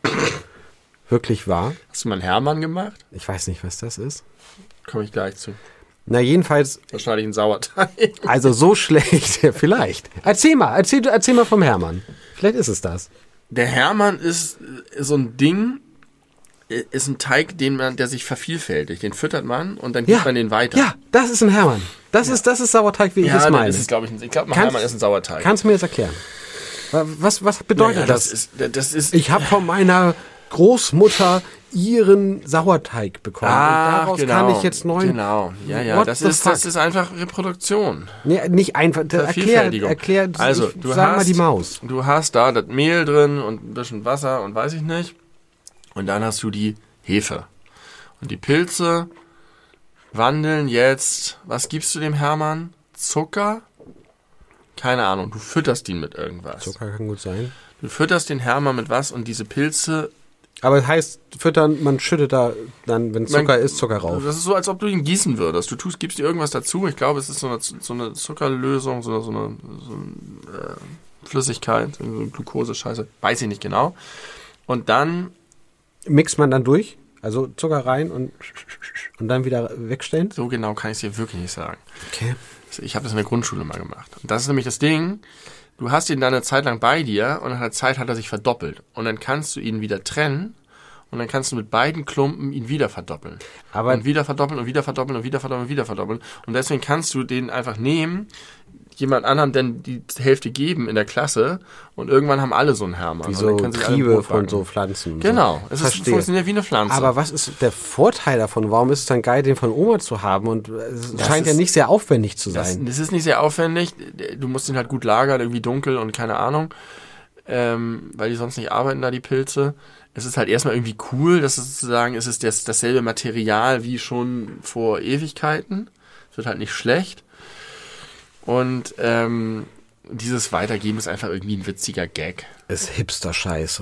Wirklich wahr. Hast du mal einen Hermann gemacht? Ich weiß nicht, was das ist. Komme ich gleich zu. Na, jedenfalls. Wahrscheinlich ein Sauerteig. Also so schlecht, vielleicht. Erzähl mal vom Hermann. Vielleicht ist es das. Der Hermann ist so ein Ding, ist ein Teig, der sich vervielfältigt. Den füttert man und dann gibt man den weiter. Ja, das ist ein Hermann. Das ist Sauerteig, wie ich es meine. Das ist, glaube ich, ein Hermann ist ein Sauerteig. Kannst du mir das erklären? Was bedeutet das? Das ist. Ich habe von meiner Großmutter ihren Sauerteig bekommen. Und daraus kann ich jetzt neuen. Genau, ja. Das ist einfach Reproduktion. Nee, nicht einfach. Erklär, also, sag mal die Maus. Du hast da das Mehl drin und ein bisschen Wasser und weiß ich nicht. Und dann hast du die Hefe. Und die Pilze wandeln jetzt. Was gibst du dem Hermann? Zucker? Keine Ahnung. Du fütterst ihn mit irgendwas. Zucker kann gut sein. Du fütterst den Hermann mit was und diese Pilze. Aber das heißt, füttern, man schüttet da dann, wenn Zucker ist, Zucker rauf. Das ist so, als ob du ihn gießen würdest. Gibst dir irgendwas dazu. Ich glaube, es ist so eine Zuckerlösung, so eine Flüssigkeit, so eine Glucose-Scheiße. Weiß ich nicht genau. Und dann mixt man dann durch? Also Zucker rein und dann wieder wegstellen? So genau kann ich es dir wirklich nicht sagen. Okay. Ich habe das in der Grundschule mal gemacht. Und das ist nämlich das Ding, du hast ihn dann eine Zeit lang bei dir und nach einer Zeit hat er sich verdoppelt. Und dann kannst du ihn wieder trennen und dann kannst du mit beiden Klumpen ihn wieder verdoppeln. Und wieder verdoppeln und wieder verdoppeln und wieder verdoppeln und wieder verdoppeln. Und deswegen kannst du den einfach nehmen, jemand anderem dann die Hälfte geben in der Klasse und irgendwann haben alle so einen Hermann. Wie so Triebe von so Pflanzen. Genau, es funktioniert wie eine Pflanze. Aber was ist der Vorteil davon? Warum ist es dann geil, den von Oma zu haben? Und es scheint ja nicht sehr aufwendig zu sein. Das ist nicht sehr aufwendig. Du musst ihn halt gut lagern, irgendwie dunkel und keine Ahnung, weil die sonst nicht arbeiten da, die Pilze. Es ist halt erstmal irgendwie cool, dass es sozusagen, es ist dasselbe Material wie schon vor Ewigkeiten. Es wird halt nicht schlecht. Und dieses Weitergeben ist einfach irgendwie ein witziger Gag. Ist Hipster-Scheiße.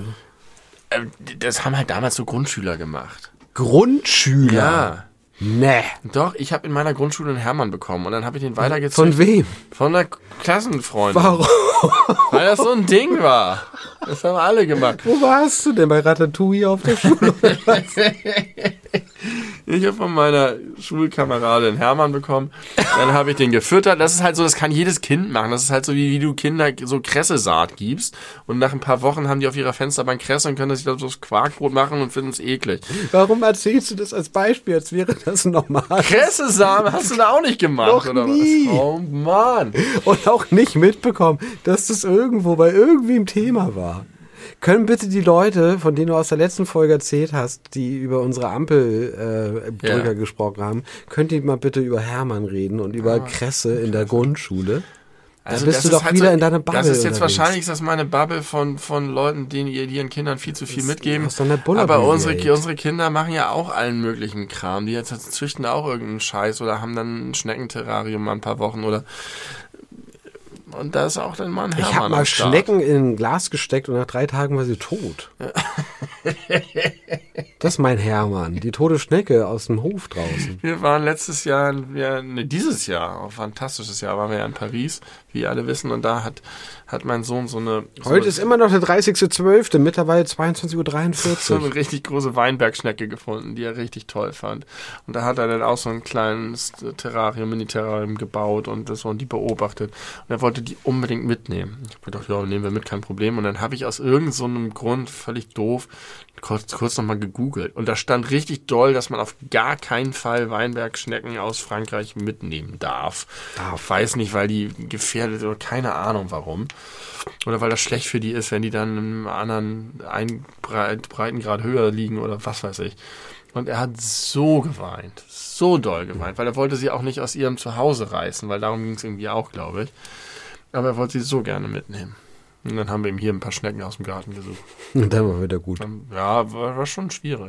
Das haben halt damals so Grundschüler gemacht. Grundschüler? Ja. Nee. Doch, ich habe in meiner Grundschule einen Hermann bekommen und dann habe ich den weitergezogen. Von wem? Von einer Klassenfreundin. Warum? Weil das so ein Ding war. Das haben alle gemacht. Wo warst du denn? Bei Ratatouille auf der Schule? Ich habe von meiner Schulkameradin Hermann bekommen. Dann habe ich den gefüttert. Das ist halt so, das kann jedes Kind machen. Das ist halt so, wie du Kinder so Kressesaat gibst. Und nach ein paar Wochen haben die auf ihrer Fensterbank Kresse und können sich da so das Quarkbrot machen und finden es eklig. Warum erzählst du das als Beispiel, als wäre das normal? Kressamen hast du da auch nicht gemacht, Noch oder nie. was? Oh Mann. Und auch nicht mitbekommen, dass das irgendwo bei irgendwem Thema war. Können bitte die Leute, von denen du aus der letzten Folge erzählt hast, die über unsere Ampelbrücker gesprochen haben, könnt ihr mal bitte über Hermann reden und über Kresse in der Grundschule? Also bist du doch halt wieder in deiner Bubble. Das ist jetzt wahrscheinlich meine Bubble von Leuten, denen ihren Kindern viel zu viel mitgeben. Aber unsere Kinder machen ja auch allen möglichen Kram. Die jetzt züchten auch irgendeinen Scheiß oder haben dann ein Schneckenterrarium mal ein paar Wochen oder. Und da ist auch dann mal ein Hermann. Ich habe mal Schnecken in ein Glas gesteckt und nach 3 Tagen war sie tot. Das ist mein Hermann. Die tote Schnecke aus dem Hof draußen. Wir waren dieses Jahr, ein fantastisches Jahr, waren wir ja in Paris, wie alle wissen. Und da hat mein Sohn Heute ist immer noch der 30.12., mittlerweile 22.43 Uhr. So eine richtig große Weinbergschnecke gefunden, die er richtig toll fand. Und da hat er dann auch so ein kleines Mini-Terrarium gebaut und die beobachtet. Und er wollte die unbedingt mitnehmen. Ich habe gedacht, ja, nehmen wir mit, kein Problem. Und dann habe ich aus irgendeinem Grund, völlig doof, kurz nochmal gegoogelt. Und da stand richtig doll, dass man auf gar keinen Fall Weinbergschnecken aus Frankreich mitnehmen darf. Ich weiß nicht, weil die gefährdet oder keine Ahnung warum. Oder weil das schlecht für die ist, wenn die dann in einem anderen Breitengrad höher liegen oder was weiß ich. Und er hat so geweint, so doll geweint, weil er wollte sie auch nicht aus ihrem Zuhause reißen, weil darum ging es irgendwie auch, glaube ich. Aber er wollte sie so gerne mitnehmen. Und dann haben wir ihm hier ein paar Schnecken aus dem Garten gesucht. Und dann war wieder gut. Ja, war schon schwierig.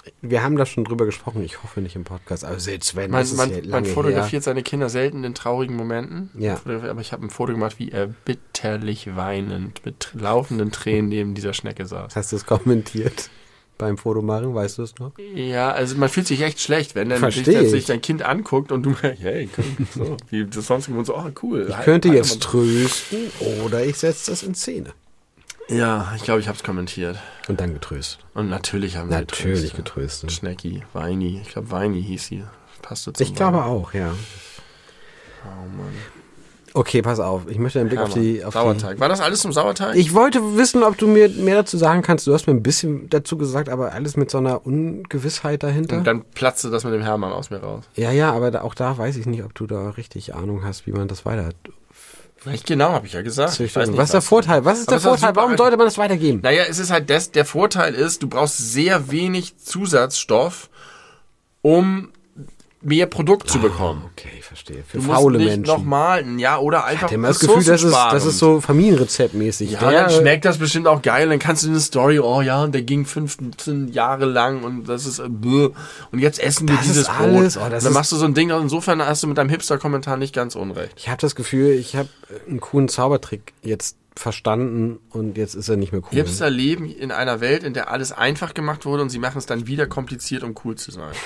wir haben da schon drüber gesprochen, ich hoffe nicht im Podcast, aber selbst wenn, man fotografiert seine Kinder selten in traurigen Momenten. Ja. Aber ich habe ein Foto gemacht, wie er bitterlich weinend mit laufenden Tränen neben dieser Schnecke saß. Hast du es kommentiert beim Fotomachen, weißt du es noch? Ja, also man fühlt sich echt schlecht, wenn dann sich dein Kind anguckt und du, hey, so, wie das sonst und so, oh cool. Ich könnte jetzt trösten oder ich setze das in Szene. Ja, ich glaube, ich habe es kommentiert. Und dann getröstet. Und natürlich haben wir getröstet. Schnecki, Weini. Ich glaube, Weini hieß sie. Passte zum Ich glaube auch, ja. Oh Mann. Okay, pass auf. Ich möchte einen Blick auf Sauerteig. War das alles zum Sauerteig? Ich wollte wissen, ob du mir mehr dazu sagen kannst. Du hast mir ein bisschen dazu gesagt, aber alles mit so einer Ungewissheit dahinter. Und dann platzte das mit dem Hermann aus mir raus. Ja, aber auch da weiß ich nicht, ob du da richtig Ahnung hast, wie man das weiter... Recht genau, habe ich ja gesagt. Ich weiß nicht, was ist der Vorteil? Was ist der Vorteil? Warum sollte man das weitergeben? Naja, es ist halt der Vorteil ist, du brauchst sehr wenig Zusatzstoff, um mehr Produkt zu bekommen. Okay, verstehe. Für faule Menschen. Nochmal, oder einfach. Ich hatte immer das Gefühl, das ist so Familienrezeptmäßig. Ja, dann schmeckt das bestimmt auch geil. Dann kannst du eine Story, und der ging 15 Jahre lang und das ist und jetzt essen wir dieses Brot. Dann machst du so ein Ding. Insofern hast du mit deinem Hipster-Kommentar nicht ganz unrecht. Ich habe das Gefühl, ich habe einen coolen Zaubertrick jetzt verstanden und jetzt ist er nicht mehr cool. Hipster leben in einer Welt, in der alles einfach gemacht wurde und sie machen es dann wieder kompliziert, um cool zu sein.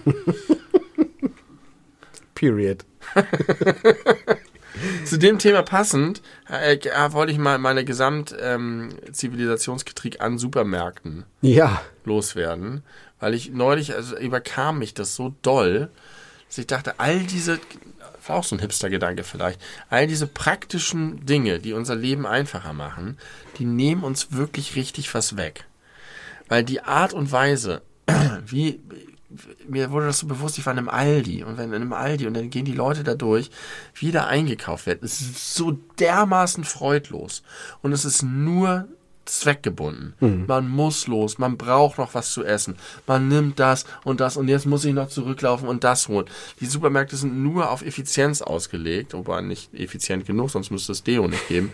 Period. Zu dem Thema passend wollte ich mal meine Gesamt-Zivilisationskritik an Supermärkten loswerden, weil ich neulich, überkam mich das so doll, dass ich dachte, all diese, war auch so ein Hipster-Gedanke vielleicht, all diese praktischen Dinge, die unser Leben einfacher machen, die nehmen uns wirklich richtig was weg. Weil die Art und Weise, wie... Mir wurde das so bewusst, ich war in einem Aldi und dann gehen die Leute da durch, wie da eingekauft wird. Es ist so dermaßen freudlos und es ist nur zweckgebunden. Man muss los, man braucht noch was zu essen. Man nimmt das und jetzt muss ich noch zurücklaufen und das holen. Die Supermärkte sind nur auf Effizienz ausgelegt, wobei nicht effizient genug, sonst müsste es Deo nicht geben.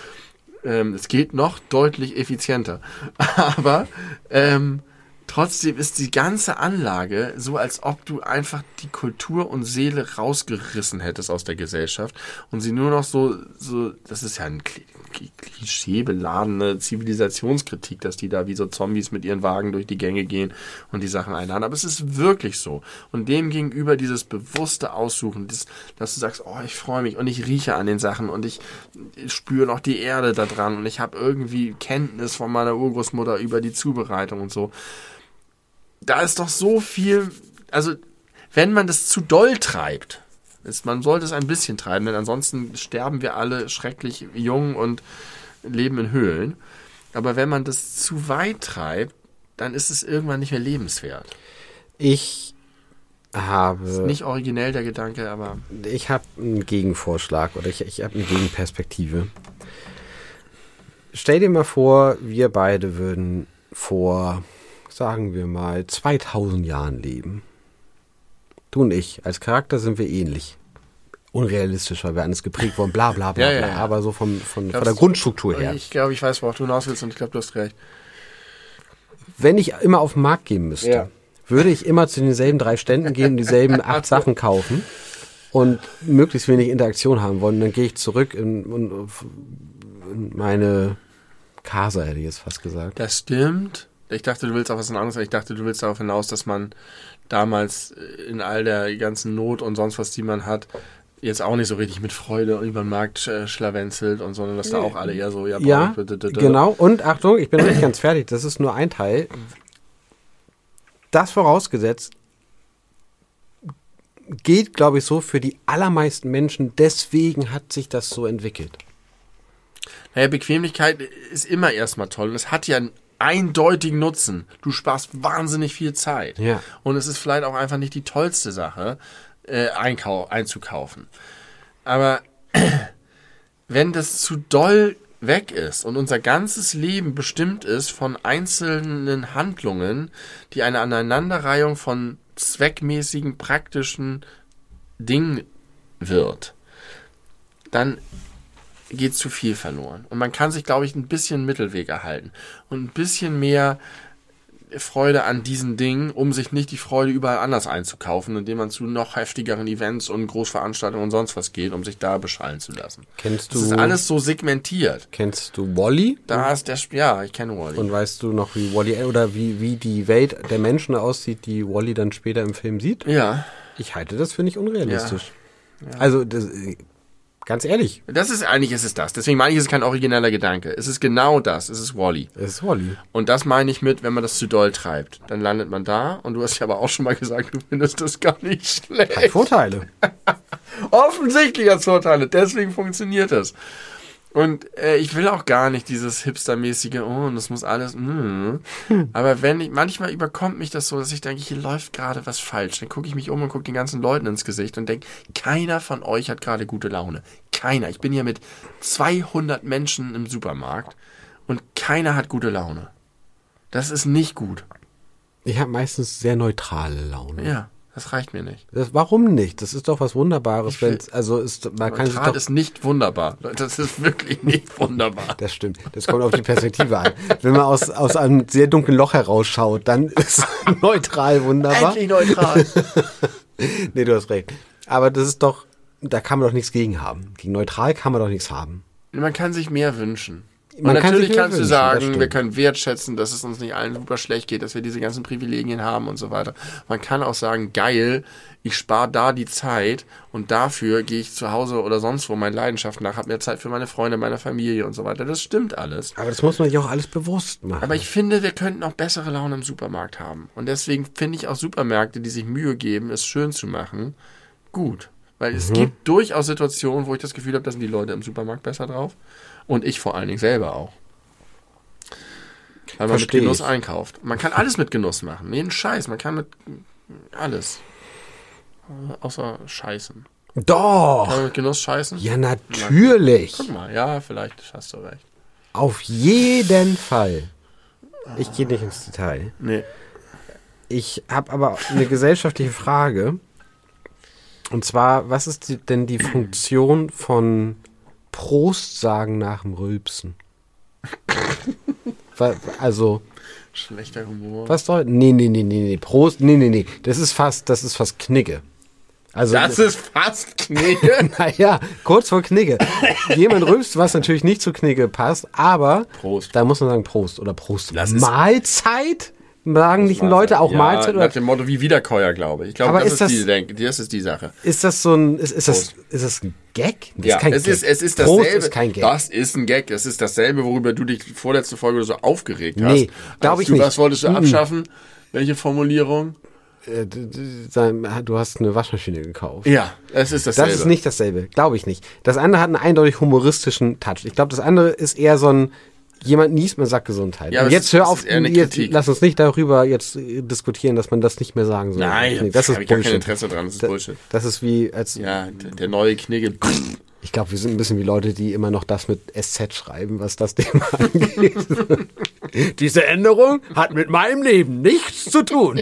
Es geht noch deutlich effizienter. Aber trotzdem ist die ganze Anlage so, als ob du einfach die Kultur und Seele rausgerissen hättest aus der Gesellschaft und sie nur noch so das ist ja ein klischeebeladene Zivilisationskritik, dass die da wie so Zombies mit ihren Wagen durch die Gänge gehen und die Sachen einladen. Aber es ist wirklich so. Und dem gegenüber dieses bewusste Aussuchen, dass du sagst, ich freue mich und ich rieche an den Sachen und ich spüre noch die Erde da dran und ich habe irgendwie Kenntnis von meiner Urgroßmutter über die Zubereitung und so. Da ist doch so viel, also wenn man das zu doll treibt, man sollte es ein bisschen treiben, denn ansonsten sterben wir alle schrecklich jung und leben in Höhlen. Aber wenn man das zu weit treibt, dann ist es irgendwann nicht mehr lebenswert. Das ist nicht originell der Gedanke, aber... Ich habe einen Gegenvorschlag oder ich habe eine Gegenperspektive. Stell dir mal vor, wir beide würden vor... sagen wir mal, 2000 Jahren leben. Du und ich, als Charakter sind wir ähnlich. Unrealistisch, weil wir alles geprägt wurden, bla bla bla, bla. Aber so von der Grundstruktur her. Ich glaube, ich weiß, worauf du hinaus willst und ich glaube, du hast recht. Wenn ich immer auf den Markt gehen müsste, würde ich immer zu denselben 3 Ständen gehen und dieselben 8 Sachen kaufen und möglichst wenig Interaktion haben wollen. Dann gehe ich zurück in meine Casa, hätte ich jetzt fast gesagt. Das stimmt. Ich dachte, du willst auf was anderes. Ich dachte, du willst darauf hinaus, dass man damals in all der ganzen Not und sonst was, die man hat, jetzt auch nicht so richtig mit Freude über den Markt schlawenzelt und sondern dass da auch alle eher so, genau. Und Achtung, ich bin noch nicht ganz fertig. Das ist nur ein Teil. Das vorausgesetzt geht, glaube ich, so für die allermeisten Menschen. Deswegen hat sich das so entwickelt. Naja, Bequemlichkeit ist immer erstmal toll und es hat ja einen eindeutigen Nutzen. Du sparst wahnsinnig viel Zeit. Ja. Und es ist vielleicht auch einfach nicht die tollste Sache, einzukaufen. Aber wenn das zu doll weg ist und unser ganzes Leben bestimmt ist von einzelnen Handlungen, die eine Aneinanderreihung von zweckmäßigen, praktischen Dingen wird, dann geht zu viel verloren. Und man kann sich, glaube ich, ein bisschen Mittelweg erhalten und ein bisschen mehr Freude an diesen Dingen, um sich nicht die Freude überall anders einzukaufen, indem man zu noch heftigeren Events und Großveranstaltungen und sonst was geht, um sich da beschallen zu lassen. Das ist alles so segmentiert. Kennst du WALL-E? Ich kenne WALL-E. Und weißt du noch, wie WALL-E oder wie die Welt der Menschen aussieht, die WALL-E dann später im Film sieht? Ja. Ich halte das für nicht unrealistisch. Ja. Also, ganz ehrlich. Eigentlich ist es das. Deswegen meine ich, es ist kein origineller Gedanke. Es ist genau das. Es ist WALL-E. Es ist WALL-E. Und das meine ich mit, wenn man das zu doll treibt. Dann landet man da. Und du hast ja aber auch schon mal gesagt, du findest das gar nicht schlecht. Hat Vorteile. Offensichtlich hat es Vorteile. Deswegen funktioniert das. Und ich will auch gar nicht dieses hipstermäßige, und das muss alles, Aber manchmal überkommt mich das so, dass ich denke, hier läuft gerade was falsch. Dann gucke ich mich um und gucke den ganzen Leuten ins Gesicht und denke, keiner von euch hat gerade gute Laune. Keiner. Ich bin hier mit 200 Menschen im Supermarkt und keiner hat gute Laune. Das ist nicht gut. Ich habe meistens sehr neutrale Laune. Ja. Das reicht mir nicht. Warum nicht? Das ist doch was Wunderbares. Neutral ist nicht wunderbar. Das ist wirklich nicht wunderbar. Das stimmt. Das kommt auf die Perspektive an. Wenn man aus einem sehr dunklen Loch herausschaut, dann ist neutral wunderbar. Endlich neutral. Nee, du hast recht. Aber das ist doch, da kann man doch nichts gegen haben. Gegen neutral kann man doch nichts haben. Man kann sich mehr wünschen. Und natürlich kannst du sagen, wir können wertschätzen, dass es uns nicht allen super schlecht geht, dass wir diese ganzen Privilegien haben und so weiter. Man kann auch sagen, geil, ich spare da die Zeit und dafür gehe ich zu Hause oder sonst wo meinen Leidenschaften nach, habe mehr Zeit für meine Freunde, meine Familie und so weiter. Das stimmt alles. Aber das muss man sich auch alles bewusst machen. Aber ich finde, wir könnten auch bessere Laune im Supermarkt haben. Und deswegen finde ich auch Supermärkte, die sich Mühe geben, es schön zu machen, gut. Weil es gibt durchaus Situationen, wo ich das Gefühl habe, da sind die Leute im Supermarkt besser drauf. Und ich vor allen Dingen selber auch. Weil man mit Genuss einkauft. Man kann alles mit Genuss machen. Jeden Scheiß. Man kann mit alles. Außer Scheißen. Doch! Kann man mit Genuss scheißen? Ja, natürlich. Guck mal, ja, vielleicht hast du recht. Auf jeden Fall. Ich gehe nicht ins Detail. Nee. Ich habe aber eine gesellschaftliche Frage. Und zwar, was ist denn die Funktion von Prost sagen nach dem Rülpsen? Also. Schlechter Humor. Was soll. Nee. Prost. Nee. Das ist fast Knigge. Also, das ist fast Knigge? Naja, kurz vor Knigge. Jemand rülpst, was natürlich nicht zu Knigge passt, aber. Prost. Da muss man sagen Prost oder Prost. Mahlzeit? Sagen nicht Leute auch ja, Mahlzeit? Oder? Nach dem Motto wie Wiederkäuer, glaube ich. Ich glaube, das ist die Sache. Ist das so ein, ist das ein Gag? Das ja, ist es ist dasselbe. Prost ist kein Gag. Das ist ein Gag. Es ist dasselbe, worüber du dich vorletzte Folge so aufgeregt hast. Nee, glaube ich nicht. Was wolltest du abschaffen? Welche Formulierung? Du hast eine Waschmaschine gekauft. Ja, es ist dasselbe. Das ist nicht dasselbe, glaube ich nicht. Das andere hat einen eindeutig humoristischen Touch. Ich glaube, das andere ist eher so ein jemand niest, man sagt Gesundheit. Ja, und jetzt hör auf, jetzt lass uns nicht darüber jetzt diskutieren, dass man das nicht mehr sagen soll. Nein, das ist habe ich gar kein Interesse dran, das ist Bullshit. Das ist wie als... Ja, der neue Knigge. Ich glaube, wir sind ein bisschen wie Leute, die immer noch das mit SZ schreiben, was das Thema angeht. Diese Änderung hat mit meinem Leben nichts zu tun.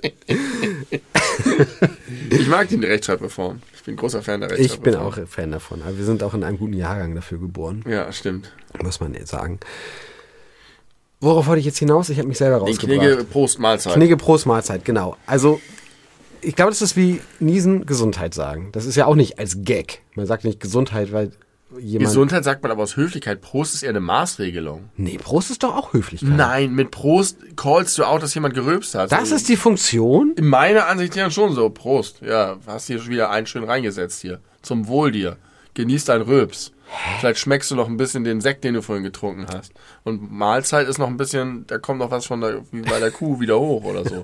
Ich mag die Rechtschreibreform. Ich bin großer Fan der Rechtschreibreform. Ich bin auch Fan davon. Aber wir sind auch in einem guten Jahrgang dafür geboren. Ja, stimmt. Muss man jetzt sagen. Worauf wollte ich jetzt hinaus? Ich habe mich selber rausgebracht. Knigge Prost Mahlzeit. Knigge Prost Mahlzeit, genau. Also, ich glaube, das ist wie Niesen Gesundheit sagen. Das ist ja auch nicht als Gag. Man sagt nicht Gesundheit, weil jemand... Gesundheit sagt man aber aus Höflichkeit. Prost ist eher eine Maßregelung. Nee, Prost ist doch auch Höflichkeit. Nein, mit Prost callst du auch, dass jemand gerülpst hat. Das ist die Funktion? In meiner Ansicht ja schon so. Prost. Ja, hast hier schon wieder einen schön reingesetzt hier. Zum Wohl dir. Genieß dein Rülps. Vielleicht schmeckst du noch ein bisschen den Sekt, den du vorhin getrunken hast. Und Mahlzeit ist noch ein bisschen, da kommt noch was von der, wie bei der Kuh wieder hoch oder so.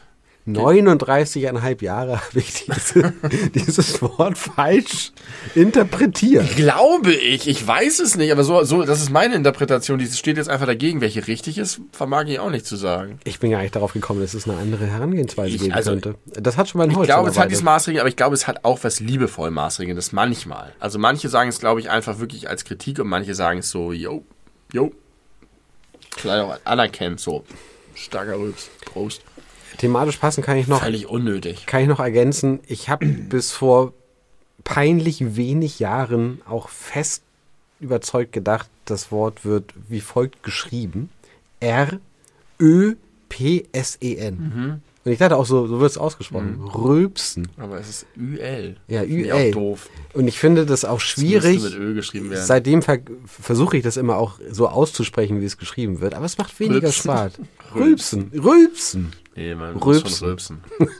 39,5 Jahre habe ich dieses Wort falsch interpretiert. Glaube ich. Ich weiß es nicht, aber so, das ist meine Interpretation. Die steht jetzt einfach dagegen. Welche richtig ist, vermag ich auch nicht zu sagen. Ich bin gar nicht darauf gekommen, dass es eine andere Herangehensweise geben könnte. Das hat schon mal ein Holz. Ich glaube, es hat dieses Maßregeln, aber ich glaube, es hat auch was liebevoll Maßregelndes manchmal. Also manche sagen es, glaube ich, einfach wirklich als Kritik und manche sagen es so, yo. Vielleicht auch anerkennt, so. Starker Rülps. Prost. Thematisch passend kann ich noch... Völlig unnötig. Kann ich noch ergänzen, ich habe bis vor peinlich wenig Jahren auch fest überzeugt gedacht, das Wort wird wie folgt geschrieben. R-Ö-P-S. P-S-E-N. Und ich dachte auch, so wird es ausgesprochen. Rülpsen. Aber es ist Ü-L. Ja, Finde ich Ü-L. auch doof. Und ich finde das auch schwierig. Das müsste mit Ö geschrieben werden. Seitdem versuche ich das immer auch so auszusprechen, wie es geschrieben wird. Aber es macht weniger Rülpsen. Spaß. Rülpsen. Nee, man muss Rülpsen. schon rülpsen.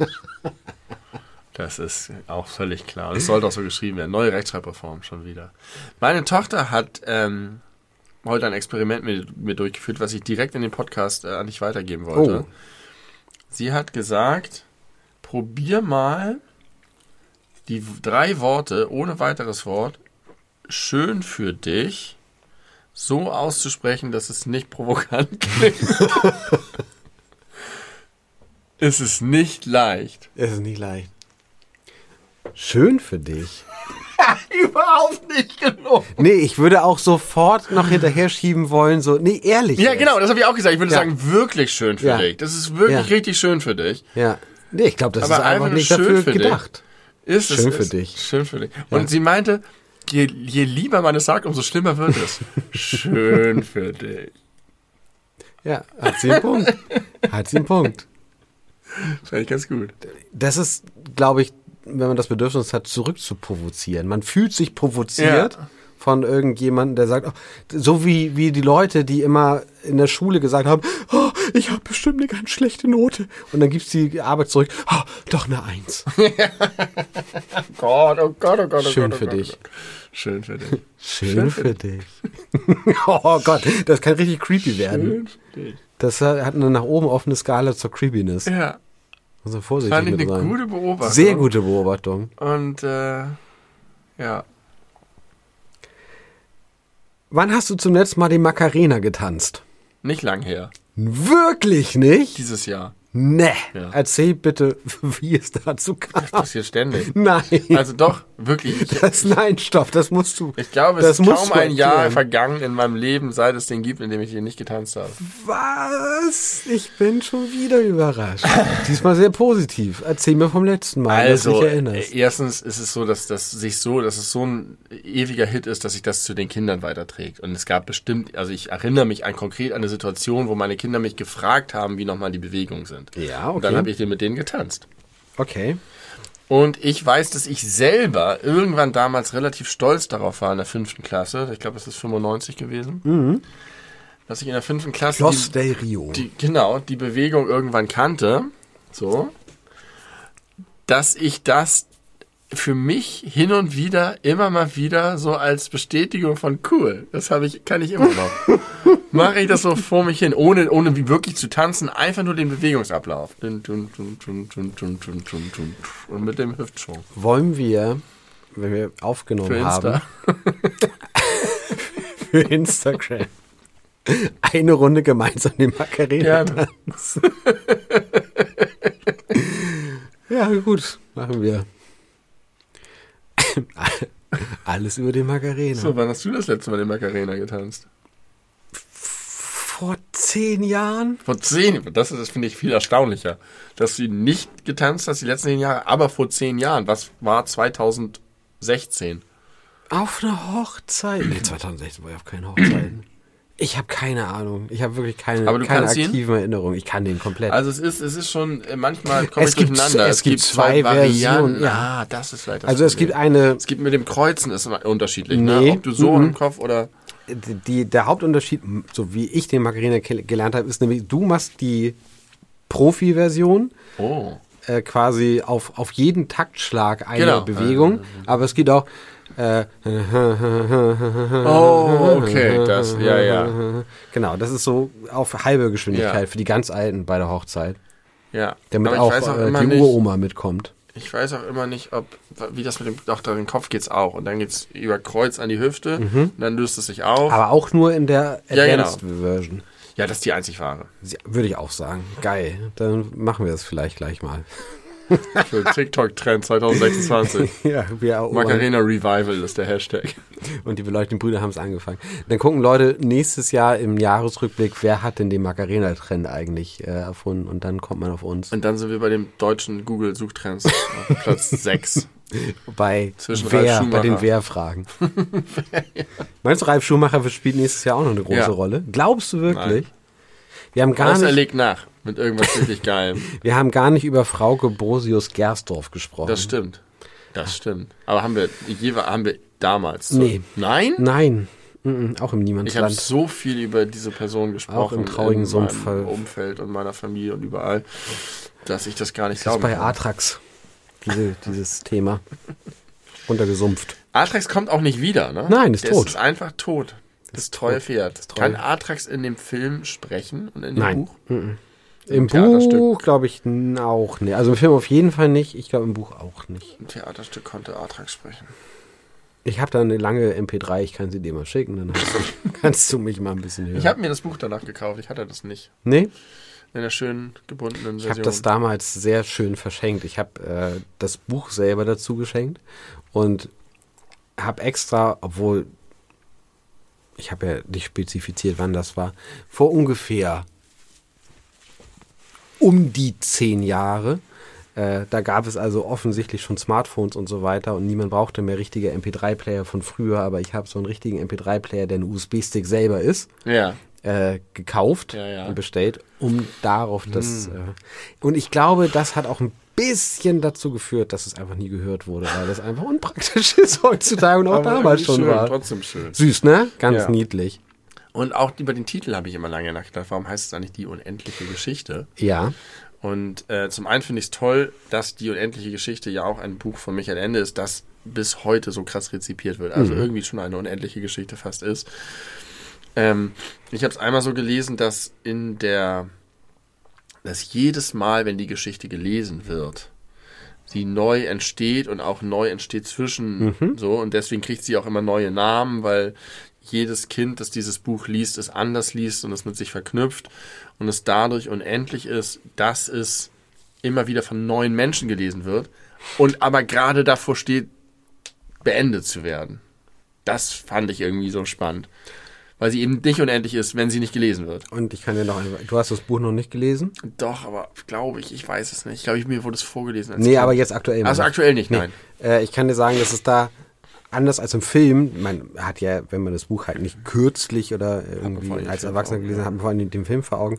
Das ist auch völlig klar. Das sollte auch so geschrieben werden. Neue Rechtschreibreform schon wieder. Meine Tochter hat heute ein Experiment mit mir durchgeführt, was ich direkt in den Podcast an dich weitergeben wollte. Oh. Sie hat gesagt, probier mal die 3 Worte ohne weiteres Wort schön für dich so auszusprechen, dass es nicht provokant klingt. Es ist nicht leicht. Es ist nicht leicht. Schön für dich. Überhaupt nicht genug. Nee, ich würde auch sofort noch hinterher schieben wollen, so, nee, ehrlich. Ja, jetzt. genau, das habe ich auch gesagt. Ich würde sagen, wirklich schön für Ja. dich. Das ist wirklich Ja. richtig schön für dich. Ja. Nee, ich glaube, das Aber ist einfach einfach nicht schön dafür für dich. gedacht. Ist es Schön für ist dich. Schön für dich. Und sie meinte, je lieber man es sagt, umso schlimmer wird es. Schön für dich. Ja, hat sie einen Punkt. Das fand ich ganz gut. Das ist, glaube ich, wenn man das Bedürfnis hat, zurückzuprovozieren. Man fühlt sich provoziert von irgendjemandem, der sagt, oh, so wie die Leute, die immer in der Schule gesagt haben, oh, ich habe bestimmt eine ganz schlechte Note. Und dann gibt's die Arbeit zurück, oh, doch eine 1. Oh Gott. Schön für dich. Schön für dich. Schön für dich. Oh Gott, das kann richtig creepy werden. Schön für dich. Das hat eine nach oben offene Skala zur Creepiness. Ja, Also vorsichtig fand ich mit eine sein. gute Beobachtung. Sehr gute Beobachtung. Und ja, Wann hast du zum letzten Mal die Macarena getanzt? nicht lang her. Wirklich nicht? Dieses Jahr. Ne. Ja. Erzähl bitte, wie es dazu kam. Das passiert ständig. Nein. Also doch, wirklich. Nein, stopp, das musst du. Ich glaube, das es ist musst kaum du ein Jahr erklären. vergangen in meinem Leben, seit es den gibt, in dem ich hier nicht getanzt habe. Was? Ich bin schon wieder überrascht. Diesmal sehr positiv. Erzähl mir vom letzten Mal, dass du Also, dich erinnerst. erstens ist es so, dass es so ein ewiger Hit ist, dass sich das zu den Kindern weiterträgt. Und es gab bestimmt, also ich erinnere mich konkret an eine Situation, wo meine Kinder mich gefragt haben, wie nochmal die Bewegungen sind. Ja, Und dann okay. habe ich mit denen getanzt. Okay. Und ich weiß, dass ich selber irgendwann damals relativ stolz darauf war in der 5. Klasse. Ich glaube, es ist 95 gewesen. Dass ich in der 5. Klasse Schloss del Rio. die Bewegung irgendwann kannte. So. Dass ich das für mich hin und wieder immer mal wieder so als Bestätigung von cool. Das kann ich immer noch. Mache ich das so vor mich hin, ohne wie wirklich zu tanzen, einfach nur den Bewegungsablauf. Und mit dem Hüftschwung. Wollen wir, wenn wir aufgenommen Für haben, Insta. für Instagram eine Runde gemeinsam die Macarena Gerne. tanzen? Ja, gut, machen wir. Alles über die Macarena. So, wann hast du das letzte Mal den Macarena getanzt? Vor 10 Jahren? Vor 10, das finde ich viel erstaunlicher, dass du nicht getanzt hast die letzten 10 Jahre, aber vor 10 Jahren, was war 2016? Auf einer Hochzeit? Nee, 2016 war ich auf keinen Hochzeiten. Ich habe keine Ahnung. Ich habe wirklich keine Aber du kannst ihn? aktiven Erinnerungen. Ich kann den komplett. Also es ist schon, manchmal komme Es ich gibt- durcheinander. es gibt zwei Versionen, ja. Ah, das ist vielleicht das Also es Problem. gibt eine, Es gibt mit dem Kreuzen ist immer unterschiedlich, Nee. ne? Ob du so im Kopf oder... der Hauptunterschied, so wie ich den Macarena gelernt habe, ist nämlich, du machst die Profi-Version, Oh. quasi auf jeden Taktschlag eine Genau. Bewegung, aber es gibt auch Oh, okay, das, ja. Genau, das ist so auf halbe Geschwindigkeit Ja. für die ganz Alten bei der Hochzeit, Ja. damit Aber ich auch, weiß auch immer die nicht, Uroma mitkommt. ich weiß auch immer nicht, wie das mit dem, doch, da den Kopf geht's auch. Und dann geht's über Kreuz an die Hüfte, und dann löst es sich auf. Aber auch nur in der Ja, genau. Advanced Version. Ja, das ist die einzig wahre. Würde ich auch sagen. Geil. Dann machen wir das vielleicht gleich mal. Für TikTok-Trend 2026. Ja, wir erobern. Macarena Revival ist der Hashtag. Und die beleuchteten Brüder haben es angefangen. Dann gucken Leute nächstes Jahr im Jahresrückblick, wer hat denn den Macarena-Trend eigentlich erfunden? Und dann kommt man auf uns. Und dann sind wir bei dem deutschen Google-Suchtrends auf Platz 6. Bei Zwischen Ralf wer, Schumacher. bei den Wer-Fragen. Meinst du, Ralf Schumacher spielt nächstes Jahr auch noch eine große Ja. Rolle? Glaubst du wirklich? Wir haben gar Außer er nicht. legt nach. Mit irgendwas richtig Geilem. Wir haben gar nicht über Frauke Brosius-Gersdorf gesprochen. Das stimmt. Aber haben wir damals? Nee. Nein? Nein. Auch im Ich Niemandsland. habe so viel über diese Person gesprochen. Auch im traurigen Sumpf. meinem Umfeld und meiner Familie und überall, dass ich das gar nicht Das ist glauben bei kann. Atrax, dieses Thema. Runtergesumpft. Atrax kommt auch nicht wieder, ne? Nein, ist tot. Das ist einfach tot. Das treue tot. Pferd. Das treue. Kann Atrax in dem Film sprechen und in dem Nein. Buch? Im Theaterstück. Buch glaube ich auch nicht. Also im Film auf jeden Fall nicht. Ich glaube im Buch auch nicht. Im Theaterstück konnte Atrax sprechen. Ich habe da eine lange MP3, ich kann sie dir mal schicken, dann kannst du mich mal ein bisschen hören. Ich habe mir das Buch danach gekauft, ich hatte das nicht. Nee? In der schönen gebundenen Ich Version. habe das damals sehr schön verschenkt. Ich habe das Buch selber dazu geschenkt und habe extra, obwohl ich habe ja nicht spezifiziert, wann das war, vor ungefähr um die 10 Jahre. Da gab es also offensichtlich schon Smartphones und so weiter und niemand brauchte mehr richtige MP3-Player von früher, aber ich habe so einen richtigen MP3-Player, der ein USB-Stick selber ist, Ja. gekauft und bestellt, um darauf das... und ich glaube, das hat auch ein bisschen dazu geführt, dass es einfach nie gehört wurde, weil das einfach unpraktisch ist heutzutage und auch Aber damals irgendwie schon schön, war. Trotzdem schön. Süß, ne? Ganz Ja. niedlich. Und auch über den Titel habe ich immer lange nachgedacht. Warum heißt es eigentlich die unendliche Geschichte? Ja. Und zum einen finde ich es toll, dass die unendliche Geschichte ja auch ein Buch von Michael Ende ist, das bis heute so krass rezipiert wird. Also irgendwie schon eine unendliche Geschichte fast ist. Ich habe es einmal so gelesen, dass dass jedes Mal, wenn die Geschichte gelesen wird, sie neu entsteht und auch neu entsteht zwischen so. Und deswegen kriegt sie auch immer neue Namen, weil jedes Kind, das dieses Buch liest, es anders liest und es mit sich verknüpft und es dadurch unendlich ist, dass es immer wieder von neuen Menschen gelesen wird und aber gerade davor steht, beendet zu werden. Das fand ich irgendwie so spannend. Weil sie eben nicht unendlich ist, wenn sie nicht gelesen wird. Und ich kann dir noch du hast das Buch noch nicht gelesen? Doch, aber glaube ich weiß es nicht. Ich glaube, mir wurde es vorgelesen. Nee, aber jetzt aktuell. Also aktuell nicht, nein. Ich kann dir sagen, dass es da anders als im Film, man hat ja, wenn man das Buch halt nicht kürzlich oder irgendwie als Erwachsener gelesen hat, hat man vor allem den Film vor Augen,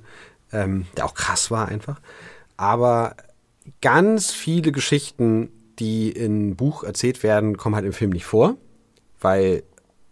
der auch krass war einfach. Aber ganz viele Geschichten, die im Buch erzählt werden, kommen halt im Film nicht vor, weil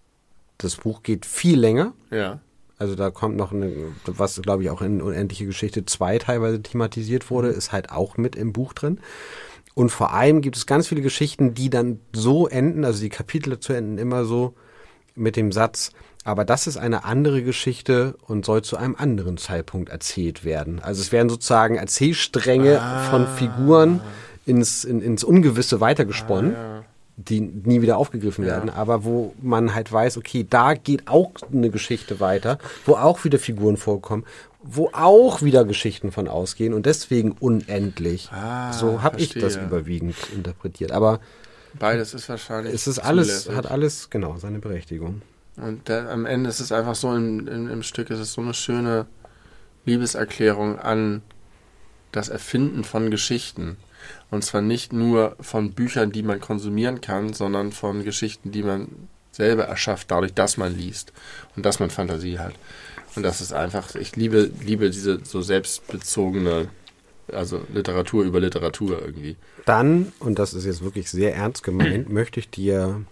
das Buch geht viel länger. Ja. Also da kommt noch was glaube ich auch in Unendliche Geschichte 2 teilweise thematisiert wurde, ist halt auch mit im Buch drin. Und vor allem gibt es ganz viele Geschichten, die dann so enden, also die Kapitel dazu enden immer so mit dem Satz, aber das ist eine andere Geschichte und soll zu einem anderen Zeitpunkt erzählt werden. Also es werden sozusagen Erzählstränge von Figuren ins Ungewisse weitergesponnen, die nie wieder aufgegriffen werden, aber wo man halt weiß, okay, da geht auch eine Geschichte weiter, wo auch wieder Figuren vorkommen, wo auch wieder Geschichten von ausgehen und deswegen unendlich. So habe ich das überwiegend interpretiert. Aber beides ist wahrscheinlich. es ist alles, hat alles genau seine Berechtigung. Und am Ende ist es einfach so im Stück, ist es so eine schöne Liebeserklärung an das Erfinden von Geschichten. Und zwar nicht nur von Büchern, die man konsumieren kann, sondern von Geschichten, die man selber erschafft, dadurch, dass man liest und dass man Fantasie hat. Und das ist einfach, ich liebe diese so selbstbezogene, also Literatur über Literatur irgendwie. Dann, und das ist jetzt wirklich sehr ernst gemeint, möchte ich dir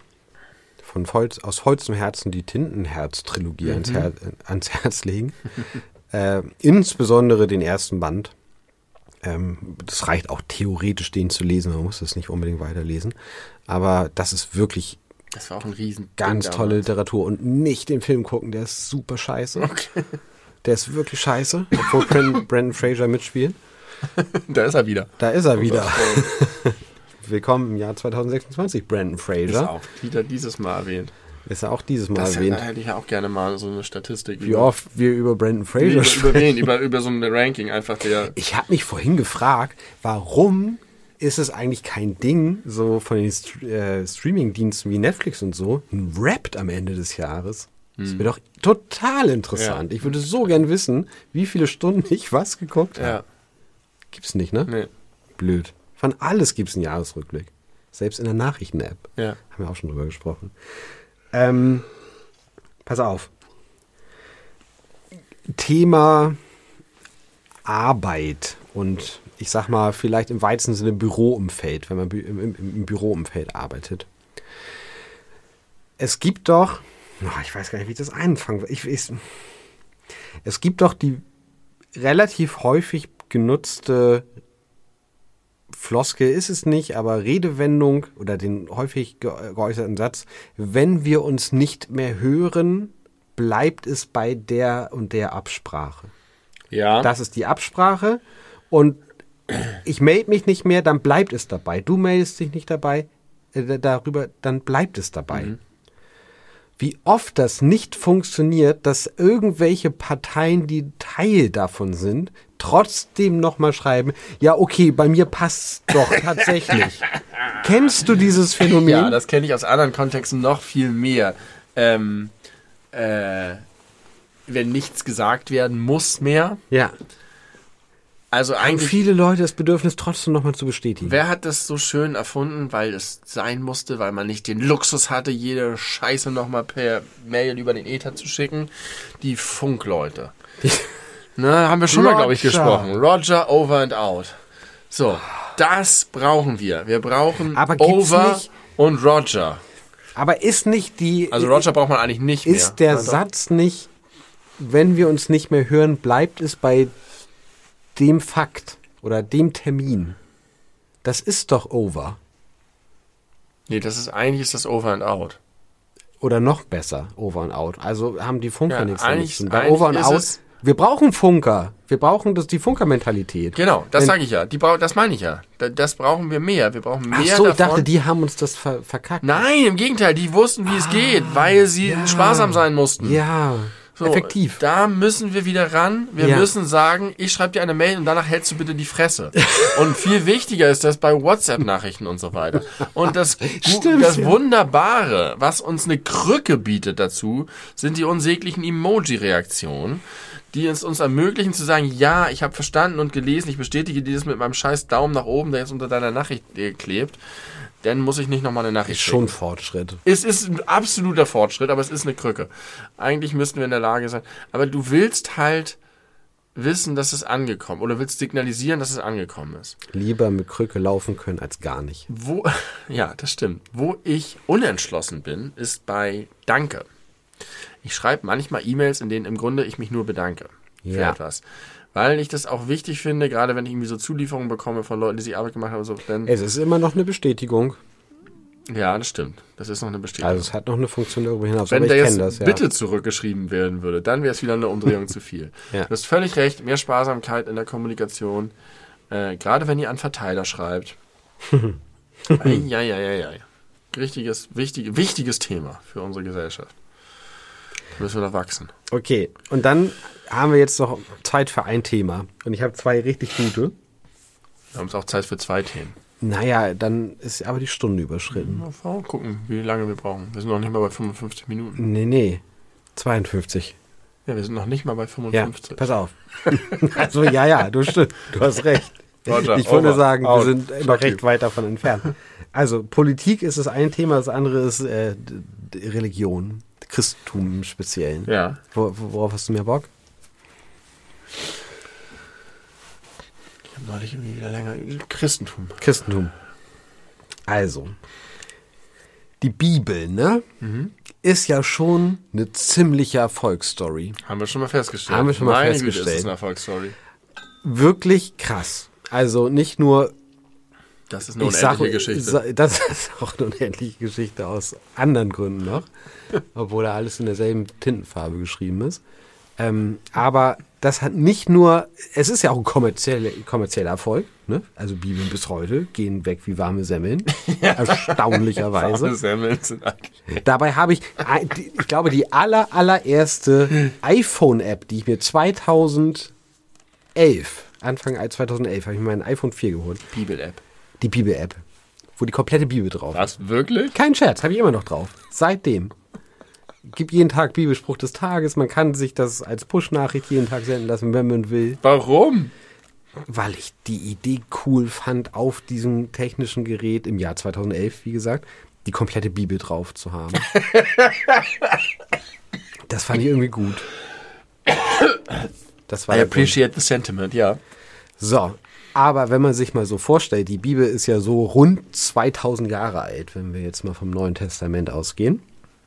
aus vollstem Herzen die Tintenherz-Trilogie ans Herz legen. Insbesondere den ersten Band. Das reicht auch theoretisch, den zu lesen. Man muss das nicht unbedingt weiterlesen. Aber das ist wirklich das war auch ein riesen ganz tolle Literatur. Und nicht den Film gucken, der ist super scheiße. Okay. Der ist wirklich scheiße, obwohl Brendan Fraser mitspielt. Da ist er wieder. Da ist er wieder. Willkommen im Jahr 2026, Brendan Fraser. Ist auch wieder dieses Mal erwähnt. Ist er auch dieses Mal erwähnt. Da hätte ich ja auch gerne mal so eine Statistik. Wie oft wir über Brendan Fraser sprechen. Über so ein Ranking einfach der. Ich habe mich vorhin gefragt, warum ist es eigentlich kein Ding, so von den Streaming-Diensten wie Netflix und so, ein Wrapped am Ende des Jahres? Das wäre doch total interessant. Ja. Ich würde so gern wissen, wie viele Stunden ich was geguckt habe. Ja. Gibt's nicht, ne? Nee. Blöd. Von alles gibt's einen Jahresrückblick. Selbst in der Nachrichten-App. Ja. Haben wir auch schon drüber gesprochen. Pass auf. Thema Arbeit und ich sag mal vielleicht im weitesten Sinne Büroumfeld, wenn man im Büroumfeld arbeitet. Es gibt doch, ich weiß gar nicht, wie ich das einfangen will. Es gibt doch die relativ häufig genutzte Floskel ist es nicht, aber Redewendung oder den häufig geäußerten Satz, wenn wir uns nicht mehr hören, bleibt es bei der und der Absprache. Ja. Das ist die Absprache und ich melde mich nicht mehr, dann bleibt es dabei. Du meldest dich nicht darüber, dann bleibt es dabei. Mhm. Wie oft das nicht funktioniert, dass irgendwelche Parteien, die Teil davon sind, trotzdem nochmal schreiben, ja okay, bei mir passt's doch tatsächlich. Kennst du dieses Phänomen? Ja, das kenne ich aus anderen Kontexten noch viel mehr. Wenn nichts gesagt werden muss mehr. Ja. Also eigentlich haben viele Leute das Bedürfnis, trotzdem nochmal zu bestätigen. Wer hat das so schön erfunden, weil es sein musste, weil man nicht den Luxus hatte, jede Scheiße nochmal per Mail über den Äther zu schicken? Die Funkleute. Na, haben wir schon mal, glaube ich, gesprochen. Roger, over and out. So, das brauchen wir. Wir brauchen over und Roger. Aber ist nicht die... Also Roger braucht man eigentlich nicht mehr. Ist der Satz nicht, wenn wir uns nicht mehr hören, bleibt es bei dem Fakt oder dem Termin? Das ist doch over. Nee, eigentlich ist das over and out. Oder noch besser, over and out. Also haben die Funker nichts damit zu tun. Bei over and out... Wir brauchen Funker. Wir brauchen die Funker-Mentalität. Genau, das sage ich ja. Das meine ich ja. Das brauchen wir mehr. Wir brauchen mehr davon. Ich dachte, die haben uns das verkackt. Nein, im Gegenteil. Die wussten, wie es geht, weil sie sparsam sein mussten. Ja, so, effektiv. Da müssen wir wieder ran. Wir müssen sagen, ich schreibe dir eine Mail und danach hältst du bitte die Fresse. Und viel wichtiger ist das bei WhatsApp-Nachrichten und so weiter. Und das Wunderbare, was uns eine Krücke bietet dazu, sind die unsäglichen Emoji-Reaktionen, die es uns ermöglichen zu sagen, ja, ich habe verstanden und gelesen, ich bestätige dir das mit meinem scheiß Daumen nach oben, der jetzt unter deiner Nachricht klebt, dann muss ich nicht nochmal eine Nachricht schicken. Schon Fortschritt. Es ist ein absoluter Fortschritt, aber es ist eine Krücke. Eigentlich müssten wir in der Lage sein, aber du willst halt wissen, dass es angekommen, oder willst signalisieren, dass es angekommen ist. Lieber mit Krücke laufen können als gar nicht. Ja, das stimmt. Wo ich unentschlossen bin, ist bei Danke. Ich schreibe manchmal E-Mails, in denen im Grunde ich mich nur bedanke für etwas. Weil ich das auch wichtig finde, gerade wenn ich irgendwie so Zulieferungen bekomme von Leuten, die sich Arbeit gemacht haben. So, dann es ist immer noch eine Bestätigung. Ja, das stimmt. Das ist noch eine Bestätigung. Also es hat noch eine Funktion darüber hinaus. Wenn da jetzt bitte zurückgeschrieben werden würde, dann wäre es wieder eine Umdrehung zu viel. Ja. Du hast völlig recht, mehr Sparsamkeit in der Kommunikation. Gerade wenn ihr an Verteiler schreibt. Ja. Wichtiges Thema für unsere Gesellschaft. Müssen wir da wachsen. Okay, und dann haben wir jetzt noch Zeit für ein Thema. Und ich habe 2 richtig gute. Wir haben jetzt auch Zeit für 2 Themen. Naja, dann ist aber die Stunde überschritten. Mal gucken, wie lange wir brauchen. Wir sind noch nicht mal bei 55 Minuten. Nee. 52. Ja, wir sind noch nicht mal bei 55. Ja, pass auf. Also du stimmt. Du hast recht. Roger, ich wollte sagen, wir sind noch recht weit davon entfernt. Also Politik ist das eine Thema, das andere ist Religion. Christentum im Speziellen. Ja. Worauf hast du mehr Bock? Ich habe neulich irgendwie wieder länger Christentum. Also, die Bibel, ne? Ist ja schon eine ziemliche Erfolgsstory. Haben wir schon mal festgestellt. Meine Güte, ist es eine Erfolgsstory. Wirklich krass. Also nicht nur... Das ist eine unendliche Geschichte. Das ist auch eine unendliche Geschichte aus anderen Gründen noch. Obwohl da alles in derselben Tintenfarbe geschrieben ist. Aber das hat nicht nur, es ist ja auch ein kommerzieller Erfolg, ne? Also Bibeln bis heute gehen weg wie warme Semmeln. Erstaunlicherweise. Warme Semmeln sind eigentlich. Dabei habe ich glaube, die allererste iPhone-App, die ich mir Anfang 2011, habe ich mir mein iPhone 4 geholt. Bibel-App. Die Bibel-App. Wo die komplette Bibel drauf ist. Was, wirklich? Kein Scherz, habe ich immer noch drauf. Seitdem. Gibt jeden Tag Bibelspruch des Tages. Man kann sich das als Push-Nachricht jeden Tag senden lassen, wenn man will. Warum? Weil ich die Idee cool fand, auf diesem technischen Gerät im Jahr 2011, wie gesagt, die komplette Bibel drauf zu haben. Das fand ich irgendwie gut. Das war I appreciate the sentiment, ja. So, aber wenn man sich mal so vorstellt, die Bibel ist ja so rund 2000 Jahre alt, wenn wir jetzt mal vom Neuen Testament ausgehen.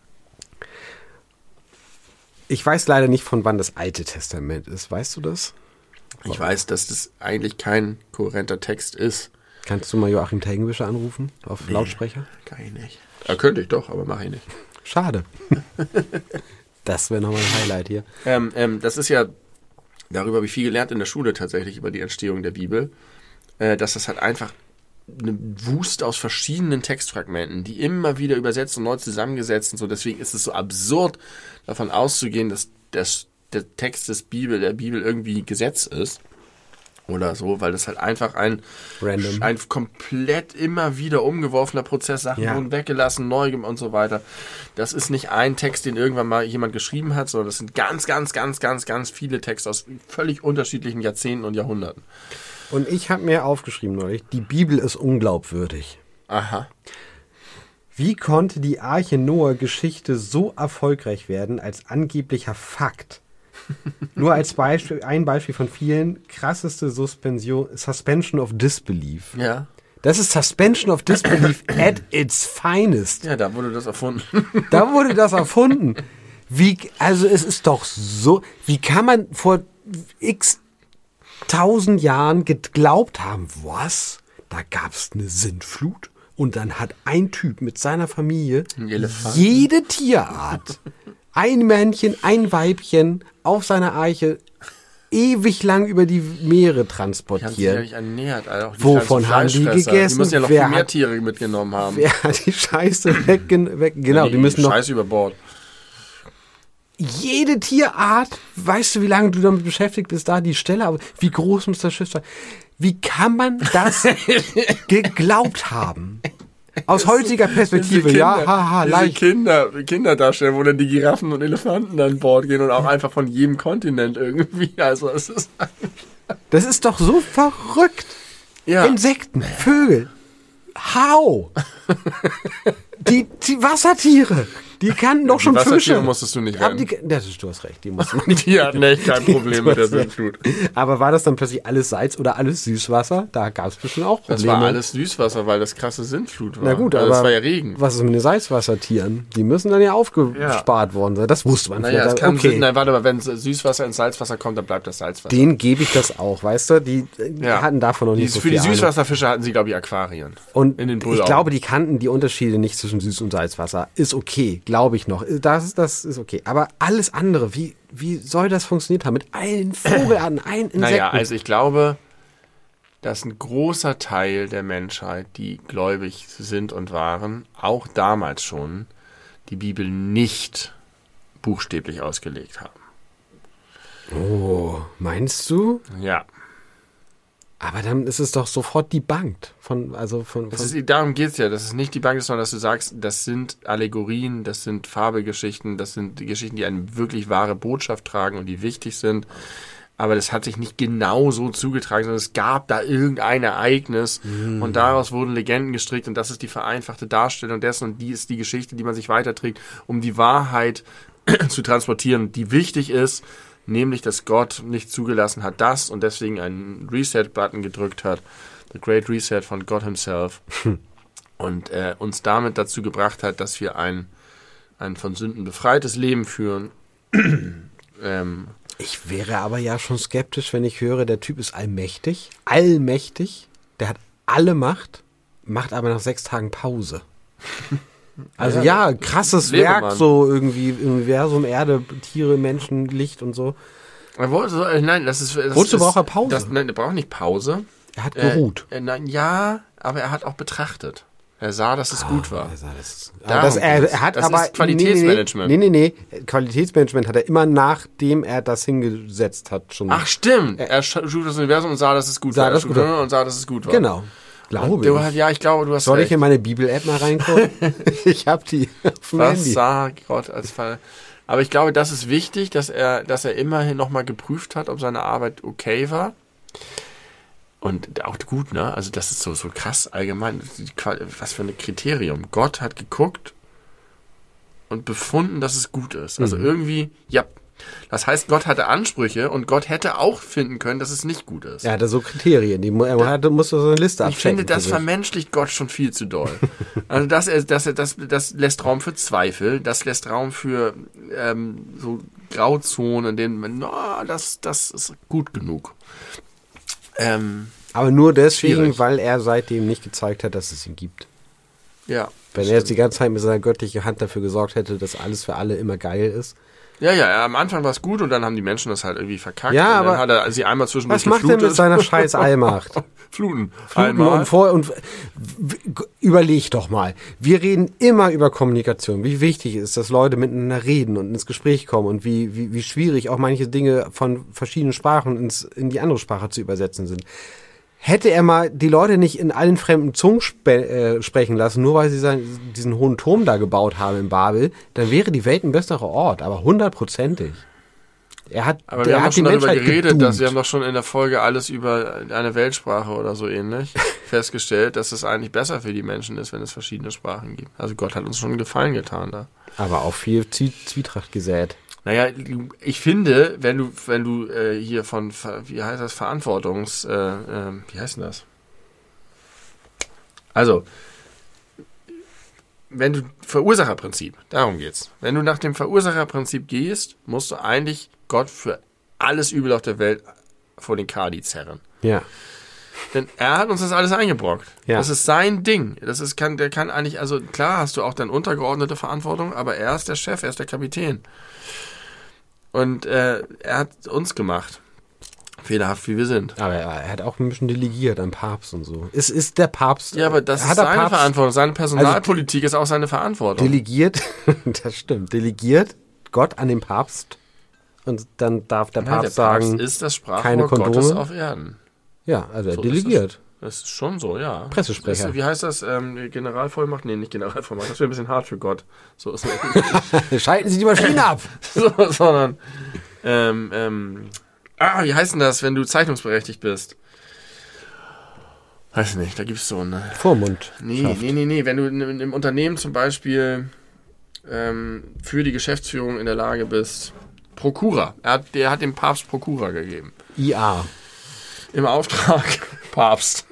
Ich weiß leider nicht, von wann das Alte Testament ist. Weißt du das? Ich weiß, dass das eigentlich kein kohärenter Text ist. Kannst du mal Joachim Telgenwischer anrufen auf Lautsprecher? Kann ich nicht. Ja, könnte ich doch, aber mache ich nicht. Schade. Das wäre nochmal ein Highlight hier. Das ist ja, darüber habe ich viel gelernt in der Schule tatsächlich, über die Entstehung der Bibel, dass das halt einfach eine Wust aus verschiedenen Textfragmenten, die immer wieder übersetzt und neu zusammengesetzt sind. So, deswegen ist es so absurd, davon auszugehen, dass der Text der Bibel irgendwie Gesetz ist. Oder so, weil das halt einfach ein komplett immer wieder umgeworfener Prozess, Sachen wurden weggelassen, neu und so weiter. Das ist nicht ein Text, den irgendwann mal jemand geschrieben hat, sondern das sind ganz, ganz, ganz, ganz, ganz viele Texte aus völlig unterschiedlichen Jahrzehnten und Jahrhunderten. Und ich habe mir aufgeschrieben neulich, die Bibel ist unglaubwürdig. Aha. Wie konnte die Arche Noah-Geschichte so erfolgreich werden als angeblicher Fakt? Nur als Beispiel, ein Beispiel von vielen, krasseste Suspension of Disbelief. Ja. Das ist Suspension of Disbelief at its finest. Ja, da wurde das erfunden. Da wurde das erfunden. Also es ist doch so, wie kann man vor x 1000 Jahren geglaubt haben, was? Da gab es eine Sintflut und dann hat ein Typ mit seiner Familie jede Tierart, ein Männchen, ein Weibchen auf seiner Arche ewig lang über die Meere transportiert. Die haben sich ja nicht ernährt. Also wovon haben die gegessen? Die müssen ja noch viel mehr Tiere mitgenommen haben. Wer hat die Scheiße genau, die müssen noch Scheiße über Bord. Jede Tierart, weißt du, wie lange du damit beschäftigt bist, da die Stelle, aber wie groß muss das Schiff sein? Wie kann man das geglaubt haben? Aus heutiger Perspektive, leicht. Kinderdarsteller, wo dann die Giraffen und Elefanten an Bord gehen und auch einfach von jedem Kontinent irgendwie. Also das ist doch so verrückt. Ja. Insekten, Vögel. How? Die Wassertiere. Die kannten doch schon Fische. Musstest du nicht rennen. Du hast recht, die mussten nicht. Die hatten echt kein Problem mit der Sintflut. Aber war das dann plötzlich alles Salz oder alles Süßwasser? Da gab es bestimmt auch Probleme. Das war alles Süßwasser, weil das krasse Sintflut war. Na gut, also aber das war ja Regen. Was ist mit den Salzwassertieren? Die müssen dann ja aufgespart worden sein. Das wusste man vielleicht. Nein, warte mal, wenn Süßwasser ins Salzwasser kommt, dann bleibt das Salzwasser. Denen gebe ich das auch, weißt du? Die hatten davon noch nicht so viel Für die Süßwasserfische hatten sie, glaube ich, Aquarien. Und ich glaube, die kannten die Unterschiede nicht zwischen Süß- und Salzwasser. Ist okay, glaube ich noch. Das ist okay. Aber alles andere, wie soll das funktioniert haben? Mit allen Vogelarten, allen Insekten? Naja, also ich glaube, dass ein großer Teil der Menschheit, die gläubig sind und waren, auch damals schon die Bibel nicht buchstäblich ausgelegt haben. Oh, meinst du? Ja. Aber dann ist es doch sofort debunked. Darum geht es ja, dass es nicht debunked ist, sondern dass du sagst, das sind Allegorien, das sind Fabelgeschichten, das sind die Geschichten, die eine wirklich wahre Botschaft tragen und die wichtig sind. Aber das hat sich nicht genau so zugetragen, sondern es gab da irgendein Ereignis und daraus wurden Legenden gestrickt und das ist die vereinfachte Darstellung dessen und die ist die Geschichte, die man sich weiterträgt, um die Wahrheit zu transportieren, die wichtig ist, nämlich, dass Gott nicht zugelassen hat, das und deswegen einen Reset-Button gedrückt hat, The Great Reset von Gott himself und uns damit dazu gebracht hat, dass wir ein von Sünden befreites Leben führen. Ich wäre aber ja schon skeptisch, wenn ich höre, der Typ ist allmächtig, der hat alle Macht, macht aber nach 6 Tagen Pause. Also ja, krasses Werk, so irgendwie Universum, Erde, Tiere, Menschen, Licht und so. Nein, Wozu braucht er Pause? Nein, er braucht nicht Pause. Er hat geruht. Aber er hat auch betrachtet. Er sah, dass es gut war. Das ist Qualitätsmanagement. Nee. Qualitätsmanagement hat er immer, nachdem er das hingesetzt hat. Schon. Ach, stimmt. Er schuf das Universum und sah, dass es gut war. Und sah, dass es gut war. Genau. Ich glaube, du hast Soll recht. Ich in meine Bibel-App mal reingucken? Ich habe die auf dem Handy. Was sah Gott als Fall? Aber ich glaube, das ist wichtig, dass er immerhin nochmal geprüft hat, ob seine Arbeit okay war. Und auch gut, ne? Also das ist so krass allgemein. Was für ein Kriterium. Gott hat geguckt und befunden, dass es gut ist. Also irgendwie, ja. Das heißt, Gott hatte Ansprüche und Gott hätte auch finden können, dass es nicht gut ist. Er hatte so Kriterien, er musste so eine Liste abchecken. Ich finde, das vermenschlicht Gott schon viel zu doll. Also das lässt Raum für Zweifel, das lässt Raum für so Grauzonen, in denen man, das ist gut genug. Aber nur deswegen, schwierig. weil er seitdem nicht gezeigt hat, dass es ihn gibt. Ja. Wenn er jetzt die ganze Zeit mit seiner göttlichen Hand dafür gesorgt hätte, dass alles für alle immer geil ist. Ja, am Anfang war es gut und dann haben die Menschen das halt irgendwie verkackt. Ja, und dann aber hat er sie einmal zwischendurch was macht er mit seiner scheiß Allmacht? Fluten und überleg doch mal. Wir reden immer über Kommunikation. Wie wichtig ist, dass Leute miteinander reden und ins Gespräch kommen und wie schwierig auch manche Dinge von verschiedenen Sprachen in die andere Sprache zu übersetzen sind. Hätte er mal die Leute nicht in allen fremden Zungen sprechen lassen, nur weil sie diesen hohen Turm da gebaut haben in Babel, dann wäre die Welt ein besserer Ort, aber 100%. Aber wir haben doch schon darüber geredet, wir haben doch schon in der Folge alles über eine Weltsprache oder so ähnlich festgestellt, dass es eigentlich besser für die Menschen ist, wenn es verschiedene Sprachen gibt. Also Gott hat uns schon einen Gefallen getan da. Aber auch viel Zwietracht gesät. Naja, ich finde, wenn du hier von, wie heißt das, wie heißt denn das? Also, wenn du Verursacherprinzip, darum geht's. Wenn du nach dem Verursacherprinzip gehst, musst du eigentlich Gott für alles Übel auf der Welt vor den Kadi zerren. Ja. Denn er hat uns das alles eingebrockt. Ja. Das ist sein Ding. Der kann eigentlich, also klar hast du auch dann untergeordnete Verantwortung, aber er ist der Chef, er ist der Kapitän. Und er hat uns gemacht. Fehlerhaft, wie wir sind. Aber er hat auch ein bisschen delegiert am Papst und so. Ist der Papst... Ja, aber das ist seine Verantwortung. Seine Personalpolitik ist auch seine Verantwortung. Delegiert, das stimmt, delegiert Gott an den Papst und dann darf der Papst sagen, Papst ist das Sprachrohr keine Kondome Gottes auf Erden. Ja, also er delegiert. Das ist schon so, ja. Pressesprecher. Wie heißt das? Generalvollmacht? Nee, nicht Generalvollmacht. Das wäre ein bisschen hart für Gott. So ist Schalten Sie die Maschine ab! Sondern, wie heißt denn das, wenn du zeichnungsberechtigt bist? Weiß nicht, da gibt's so eine... Vormund. Nee. Wenn du im Unternehmen zum Beispiel für die Geschäftsführung in der Lage bist, Prokura. Der hat dem Papst Prokura gegeben. IA. Im Auftrag Papst.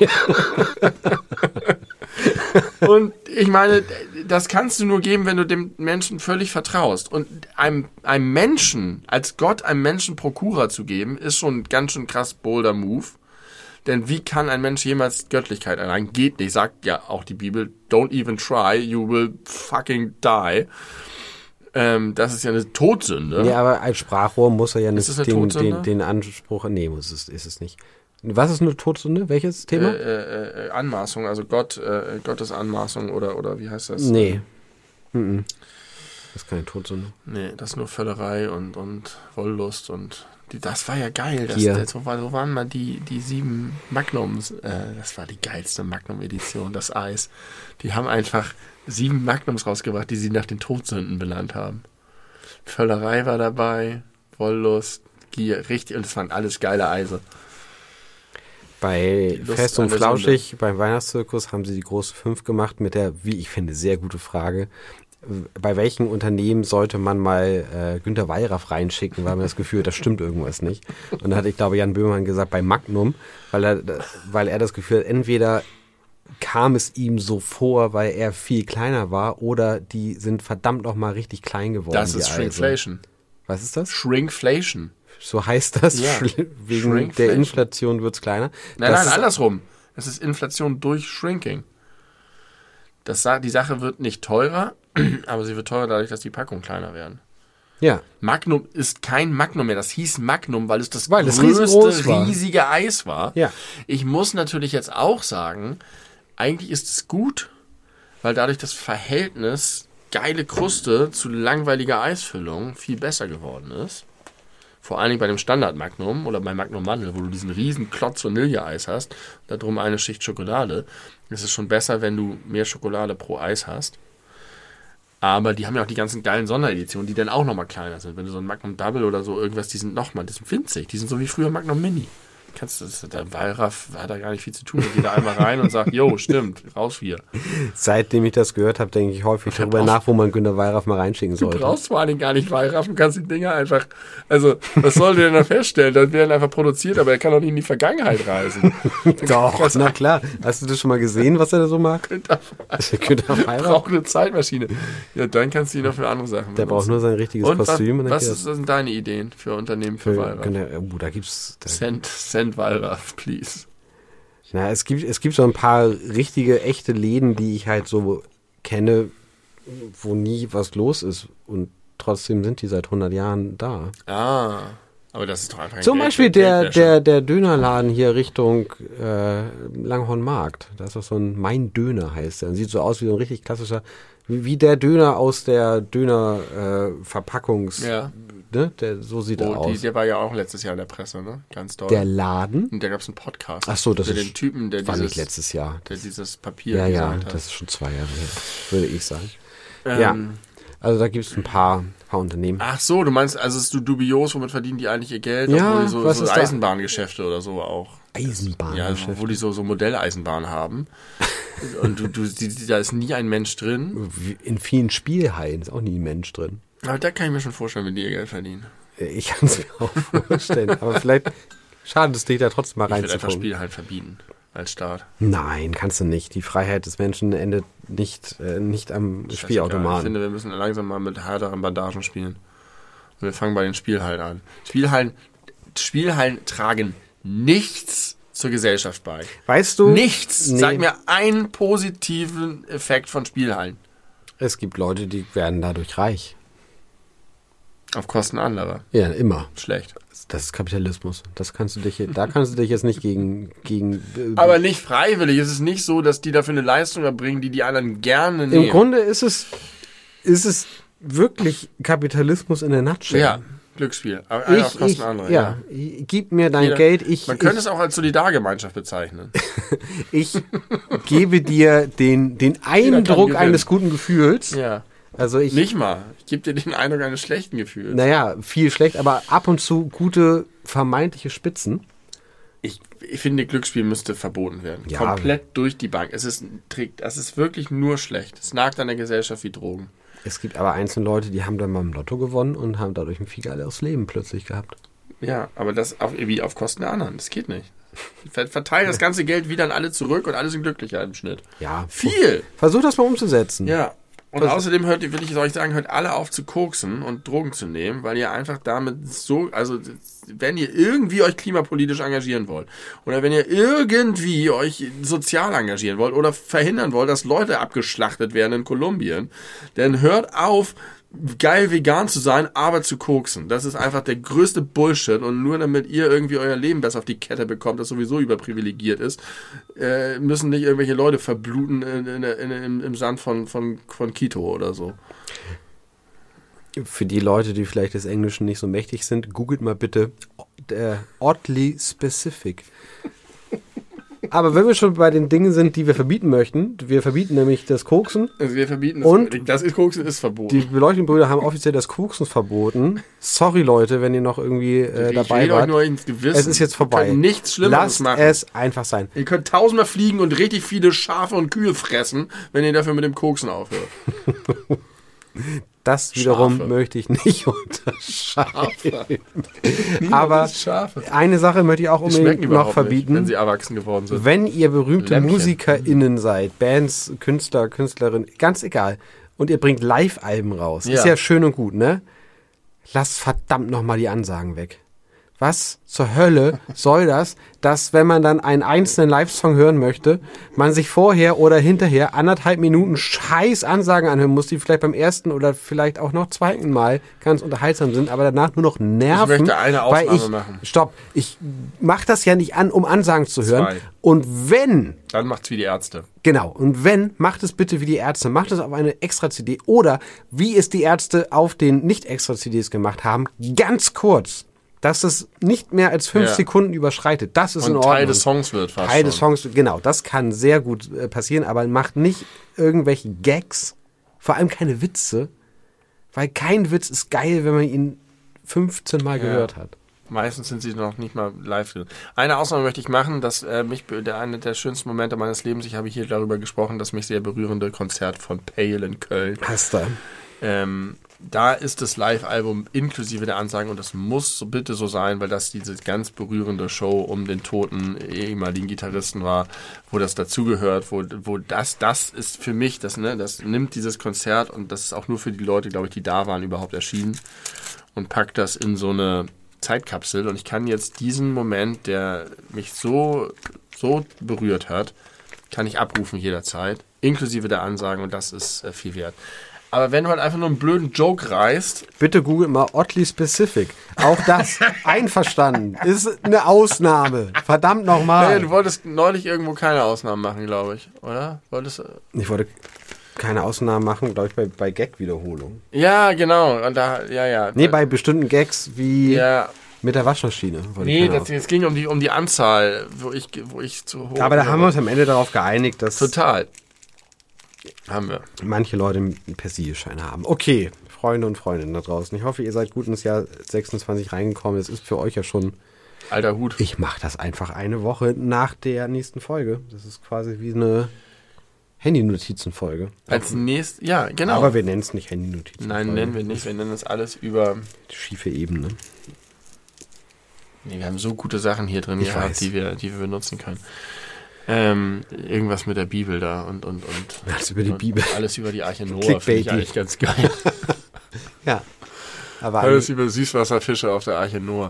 Und ich meine, das kannst du nur geben, wenn du dem Menschen völlig vertraust. Und einem Menschen, als Gott einem Menschen Prokura zu geben, ist schon ein ganz schön krass bolder Move. Denn wie kann ein Mensch jemals Göttlichkeit erlangen? Geht nicht, sagt ja auch die Bibel. Don't even try, you will fucking die. Das ist ja eine Todsünde. Nee, aber als Sprachrohr muss er ja nicht den Anspruch... Nee, ist es nicht. Was ist eine Todsünde? Welches Thema? Anmaßung, also Gottes Anmaßung oder wie heißt das? Nee. Das ist keine Todsünde. Nee, das ist nur Völlerei und Wollust und das war ja geil. So waren mal die 7 Magnums. Das war die geilste Magnum-Edition, das Eis. Die haben einfach 7 Magnums rausgebracht, die sie nach den Todsünden benannt haben. Völlerei war dabei, Wollust, Gier, richtig, und es waren alles geile Eise. Bei Fest und Flauschig, beim Weihnachtszirkus, haben sie die große 5 gemacht mit der, wie ich finde, sehr gute Frage. Bei welchen Unternehmen sollte man mal Günter Wallraff reinschicken, weil man das Gefühl hat, da stimmt irgendwas nicht. Und da hat, ich glaube, Jan Böhmermann gesagt, bei Magnum, weil er das Gefühl hat, entweder kam es ihm so vor, weil er viel kleiner war, oder die sind verdammt noch mal richtig klein geworden. Das ist Shrinkflation. Was ist das? Shrinkflation. So heißt das? Ja. Wegen der Inflation wird's kleiner? Nein, andersrum. Es ist Inflation durch Shrinking. Die Sache wird nicht teurer, aber sie wird teurer dadurch, dass die Packungen kleiner werden. Ja. Magnum ist kein Magnum mehr. Das hieß Magnum, weil es das größte, riesige Eis war. Ja. Ich muss natürlich jetzt auch sagen, eigentlich ist es gut, weil dadurch das Verhältnis geile Kruste zu langweiliger Eisfüllung viel besser geworden ist. Vor allen Dingen bei dem Standard Magnum oder bei Magnum Mandel, wo du diesen riesen Klotz Vanilleeis hast, da drum eine Schicht Schokolade. Es ist schon besser, wenn du mehr Schokolade pro Eis hast. Aber die haben ja auch die ganzen geilen Sondereditionen, die dann auch nochmal kleiner sind. Wenn du so ein Magnum Double oder so irgendwas, die sind winzig. Die sind so wie früher Magnum Mini. der Wallraff hat da gar nicht viel zu tun. Da geht da einmal rein und sagt, jo, stimmt, raus hier. Seitdem ich das gehört habe, denke ich häufig darüber nach, wo man Günter Wallraff mal reinschicken sollte. Du brauchst vor allem gar nicht Wallraffen, kannst die Dinger einfach, also, was soll der denn da feststellen? Das werden einfach produziert, aber er kann doch nicht in die Vergangenheit reisen. Doch, na klar. Hast du das schon mal gesehen, was er da so mag? Günter Wallraff braucht eine Zeitmaschine. Ja, dann kannst du ihn noch für andere Sachen Der braucht nur sein richtiges Kostüm. Was sind deine Ideen für Unternehmen für Wallraff? Da gibt's... Send Wallraff, please. Na, es gibt so ein paar richtige, echte Läden, die ich halt so kenne, wo nie was los ist. Und trotzdem sind die seit 100 Jahren da. Ah, aber das ist doch einfach ein Zum Beispiel der Dönerladen hier Richtung Langhornmarkt. Da ist doch so ein Mein Döner heißt der. Und sieht so aus wie so ein richtig klassischer, wie der Döner aus der Döner-Verpackungs... Ja. Ne? So sieht er aus. Der war ja auch letztes Jahr in der Presse, ne? Ganz doll. Der Laden? Und da gab es einen Podcast. Ach so, das ist den Typen, war nicht letztes Jahr. Der dieses Papier hat. Das ist schon 2 Jahre her, würde ich sagen. Ja, also da gibt es ein paar Unternehmen. Ach so, du meinst, also es ist dubios, womit verdienen die eigentlich ihr Geld? Ja, obwohl die so Eisenbahngeschäfte oder so auch. Eisenbahngeschäfte? Ja, wo die so Modelleisenbahn haben. Und da ist nie ein Mensch drin. In vielen Spielhallen ist auch nie ein Mensch drin. Aber da kann ich mir schon vorstellen, wenn die ihr Geld verdienen. Ich kann es mir auch vorstellen. Aber vielleicht schadet es dich da trotzdem mal reinzukommen. Ich würde einfach Spiel halt verbieten als Staat. Nein, kannst du nicht. Die Freiheit des Menschen endet nicht am Spielautomaten. Ich finde, wir müssen langsam mal mit härteren Bandagen spielen. Und wir fangen bei den Spielhallen an. Spielhallen tragen nichts zur Gesellschaft bei. Weißt du? Nichts. Nee. Sag mir einen positiven Effekt von Spielhallen. Es gibt Leute, die werden dadurch reich. Auf Kosten anderer. Ja, immer. Schlecht. Das ist Kapitalismus. Da kannst du dich jetzt nicht gegen aber nicht freiwillig. Es ist nicht so, dass die dafür eine Leistung erbringen, die anderen gerne nehmen. Im Grunde ist es wirklich Kapitalismus in der Nutshell. Ja, Glücksspiel. Aber auf Kosten anderer. Ja, gib mir dein Geld. Man könnte es auch als Solidargemeinschaft bezeichnen. Ich gebe dir den Eindruck eines guten Gefühls. Ja. Also nicht mal. Ich gebe dir den Eindruck eines schlechten Gefühls. Naja, viel schlecht, aber ab und zu gute vermeintliche Spitzen. Ich finde, Glücksspiel müsste verboten werden. Ja. Komplett durch die Bank. Es ist wirklich nur schlecht. Es nagt an der Gesellschaft wie Drogen. Es gibt aber einzelne Leute, die haben dann mal im Lotto gewonnen und haben dadurch ein viel geileres Leben plötzlich gehabt. Ja, aber das wie auf Kosten der anderen. Das geht nicht. Verteilen das ganze Geld wieder an alle zurück und alle sind glücklicher im Schnitt. Ja. Viel. Versuch das mal umzusetzen. Ja. Und außerdem hört alle auf zu koksen und Drogen zu nehmen, weil ihr einfach damit wenn ihr irgendwie euch klimapolitisch engagieren wollt oder wenn ihr irgendwie euch sozial engagieren wollt oder verhindern wollt, dass Leute abgeschlachtet werden in Kolumbien, dann hört auf, geil vegan zu sein, aber zu koksen. Das ist einfach der größte Bullshit und nur damit ihr irgendwie euer Leben besser auf die Kette bekommt, das sowieso überprivilegiert ist, müssen nicht irgendwelche Leute verbluten im Sand von Quito oder so. Für die Leute, die vielleicht des Englischen nicht so mächtig sind, googelt mal bitte oddly specific. Aber wenn wir schon bei den Dingen sind, die wir verbieten möchten, wir verbieten nämlich das Koksen. Also wir verbieten Koksen ist verboten. Die Beleuchtungsbrüder haben offiziell das Koksen verboten. Sorry Leute, wenn ihr noch irgendwie dabei wart. Euch nur ins Gewissen. Es ist jetzt vorbei. Ihr könnt nichts Schlimmeres machen. Lasst es einfach sein. Ihr könnt 1000-mal fliegen und richtig viele Schafe und Kühe fressen, wenn ihr dafür mit dem Koksen aufhört. Das wiederum möchte ich nicht unterscheiden. Aber eine Sache möchte ich auch unbedingt noch verbieten. Nicht, wenn sie erwachsen geworden sind. Wenn ihr berühmte MusikerInnen seid, Bands, Künstler, Künstlerinnen, ganz egal, und ihr bringt Live-Alben raus, ist ja schön und gut, ne? Lasst verdammt nochmal die Ansagen weg. Was zur Hölle soll das, dass wenn man dann einen einzelnen Live-Song hören möchte, man sich vorher oder hinterher 1,5 Minuten scheiß Ansagen anhören muss, die vielleicht beim ersten oder vielleicht auch noch zweiten Mal ganz unterhaltsam sind, aber danach nur noch nerven. Ich möchte eine Ausnahme machen. Stopp, ich mache das ja nicht an, um Ansagen zu hören. 2. Und wenn... Dann macht's wie die Ärzte. Genau, und wenn, macht es bitte wie die Ärzte. Macht es auf eine Extra-CD oder wie es die Ärzte auf den Nicht-Extra-CDs gemacht haben, ganz kurz. Dass es nicht mehr als 5 Sekunden überschreitet. Das ist in Ordnung. Teil des Songs wird fast Teil des Songs, genau. Das kann sehr gut passieren, aber macht nicht irgendwelche Gags, vor allem keine Witze, weil kein Witz ist geil, wenn man ihn 15 Mal gehört hat. Meistens sind sie noch nicht mal live. Eine Ausnahme möchte ich machen, dass einer der schönsten Momente meines Lebens, ich habe hier darüber gesprochen, das mich sehr berührende Konzert von Pale in Köln. Hester. Da ist das Live-Album inklusive der Ansagen und das muss so bitte so sein, weil das diese ganz berührende Show um den toten ehemaligen Gitarristen war, wo das dazugehört, wo das ist für mich, das nimmt dieses Konzert und das ist auch nur für die Leute, glaube ich, die da waren, überhaupt erschienen und packt das in so eine Zeitkapsel und ich kann jetzt diesen Moment, der mich so berührt hat, kann ich abrufen jederzeit, inklusive der Ansagen und das ist viel wert. Aber wenn du halt einfach nur einen blöden Joke reißt... Bitte google mal oddly specific. Auch das, einverstanden, ist eine Ausnahme. Verdammt nochmal. Nee, du wolltest neulich irgendwo keine Ausnahmen machen, glaube ich, oder? Ich wollte keine Ausnahmen machen, glaube ich, bei Gag-Wiederholung. Ja, genau. Und ja. Nee, bei bestimmten Gags wie mit der Waschmaschine. Nee, es ging um die Anzahl, wo ich zu hoch... Aber da haben wir uns am Ende darauf geeinigt, dass... Total. Haben wir. Manche Leute einen Persilleschein haben. Okay, Freunde und Freundinnen da draußen. Ich hoffe, ihr seid gut ins Jahr 26 reingekommen. Es ist für euch ja schon... Alter Hut. Ich mache das einfach eine Woche nach der nächsten Folge. Das ist quasi wie eine Handynotizenfolge. Als nächstes... Ja, genau. Aber wir nennen es nicht Handynotizen. Nein, nennen wir nicht. Wir nennen das alles über... schiefe Ebene. Nee, wir haben so gute Sachen hier drin gehabt, die wir benutzen können. Irgendwas mit der Bibel da und alles über die Bibel. Alles über die Arche Noah finde ich eigentlich ganz geil. Ja. Aber alles über Süßwasserfische auf der Arche Noah.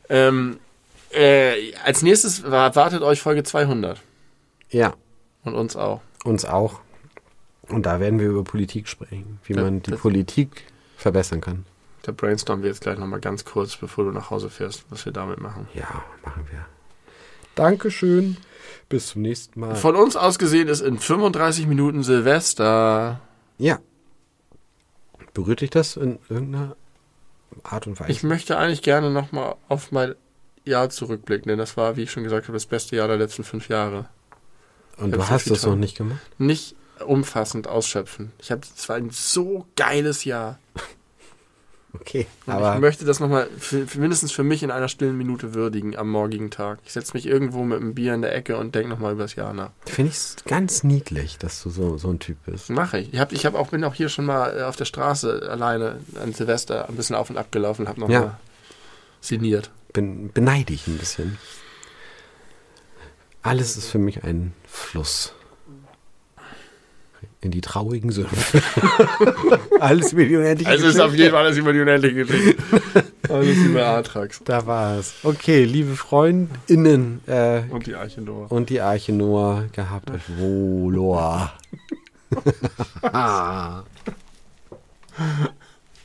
Als nächstes wartet euch Folge 200. Ja. Und uns auch. Uns auch. Und da werden wir über Politik sprechen, wie man die Politik verbessern kann. Da brainstormen wir jetzt gleich nochmal ganz kurz, bevor du nach Hause fährst, was wir damit machen. Ja, machen wir. Dankeschön. Bis zum nächsten Mal. Von uns aus gesehen ist in 35 Minuten Silvester. Ja. Berührt dich das in irgendeiner Art und Weise? Ich möchte eigentlich gerne nochmal auf mein Jahr zurückblicken, denn das war, wie ich schon gesagt habe, das beste Jahr der letzten 5 Jahre. Und du hast das noch nicht gemacht? Nicht umfassend ausschöpfen. Es war ein so geiles Jahr. Okay, aber ich möchte das nochmal mindestens für mich in einer stillen Minute würdigen am morgigen Tag. Ich setze mich irgendwo mit einem Bier in der Ecke und denke nochmal über das Jahr nach. Finde ich ganz niedlich, dass du so ein Typ bist. Mache ich. Bin auch hier schon mal auf der Straße alleine an Silvester ein bisschen auf und ab gelaufen und habe nochmal sinniert. Beneide ich ein bisschen. Alles ist für mich ein Fluss. In die traurigen Sümpfe. Alles über die unendliche Geschichte. Also ist auf jeden Fall alles über die unendliche Geschichte. Alles über Atrax. Da war es. Okay, liebe FreundInnen. Und die Arche Noah. Und die Arche Noah. Gehabt euch wohl.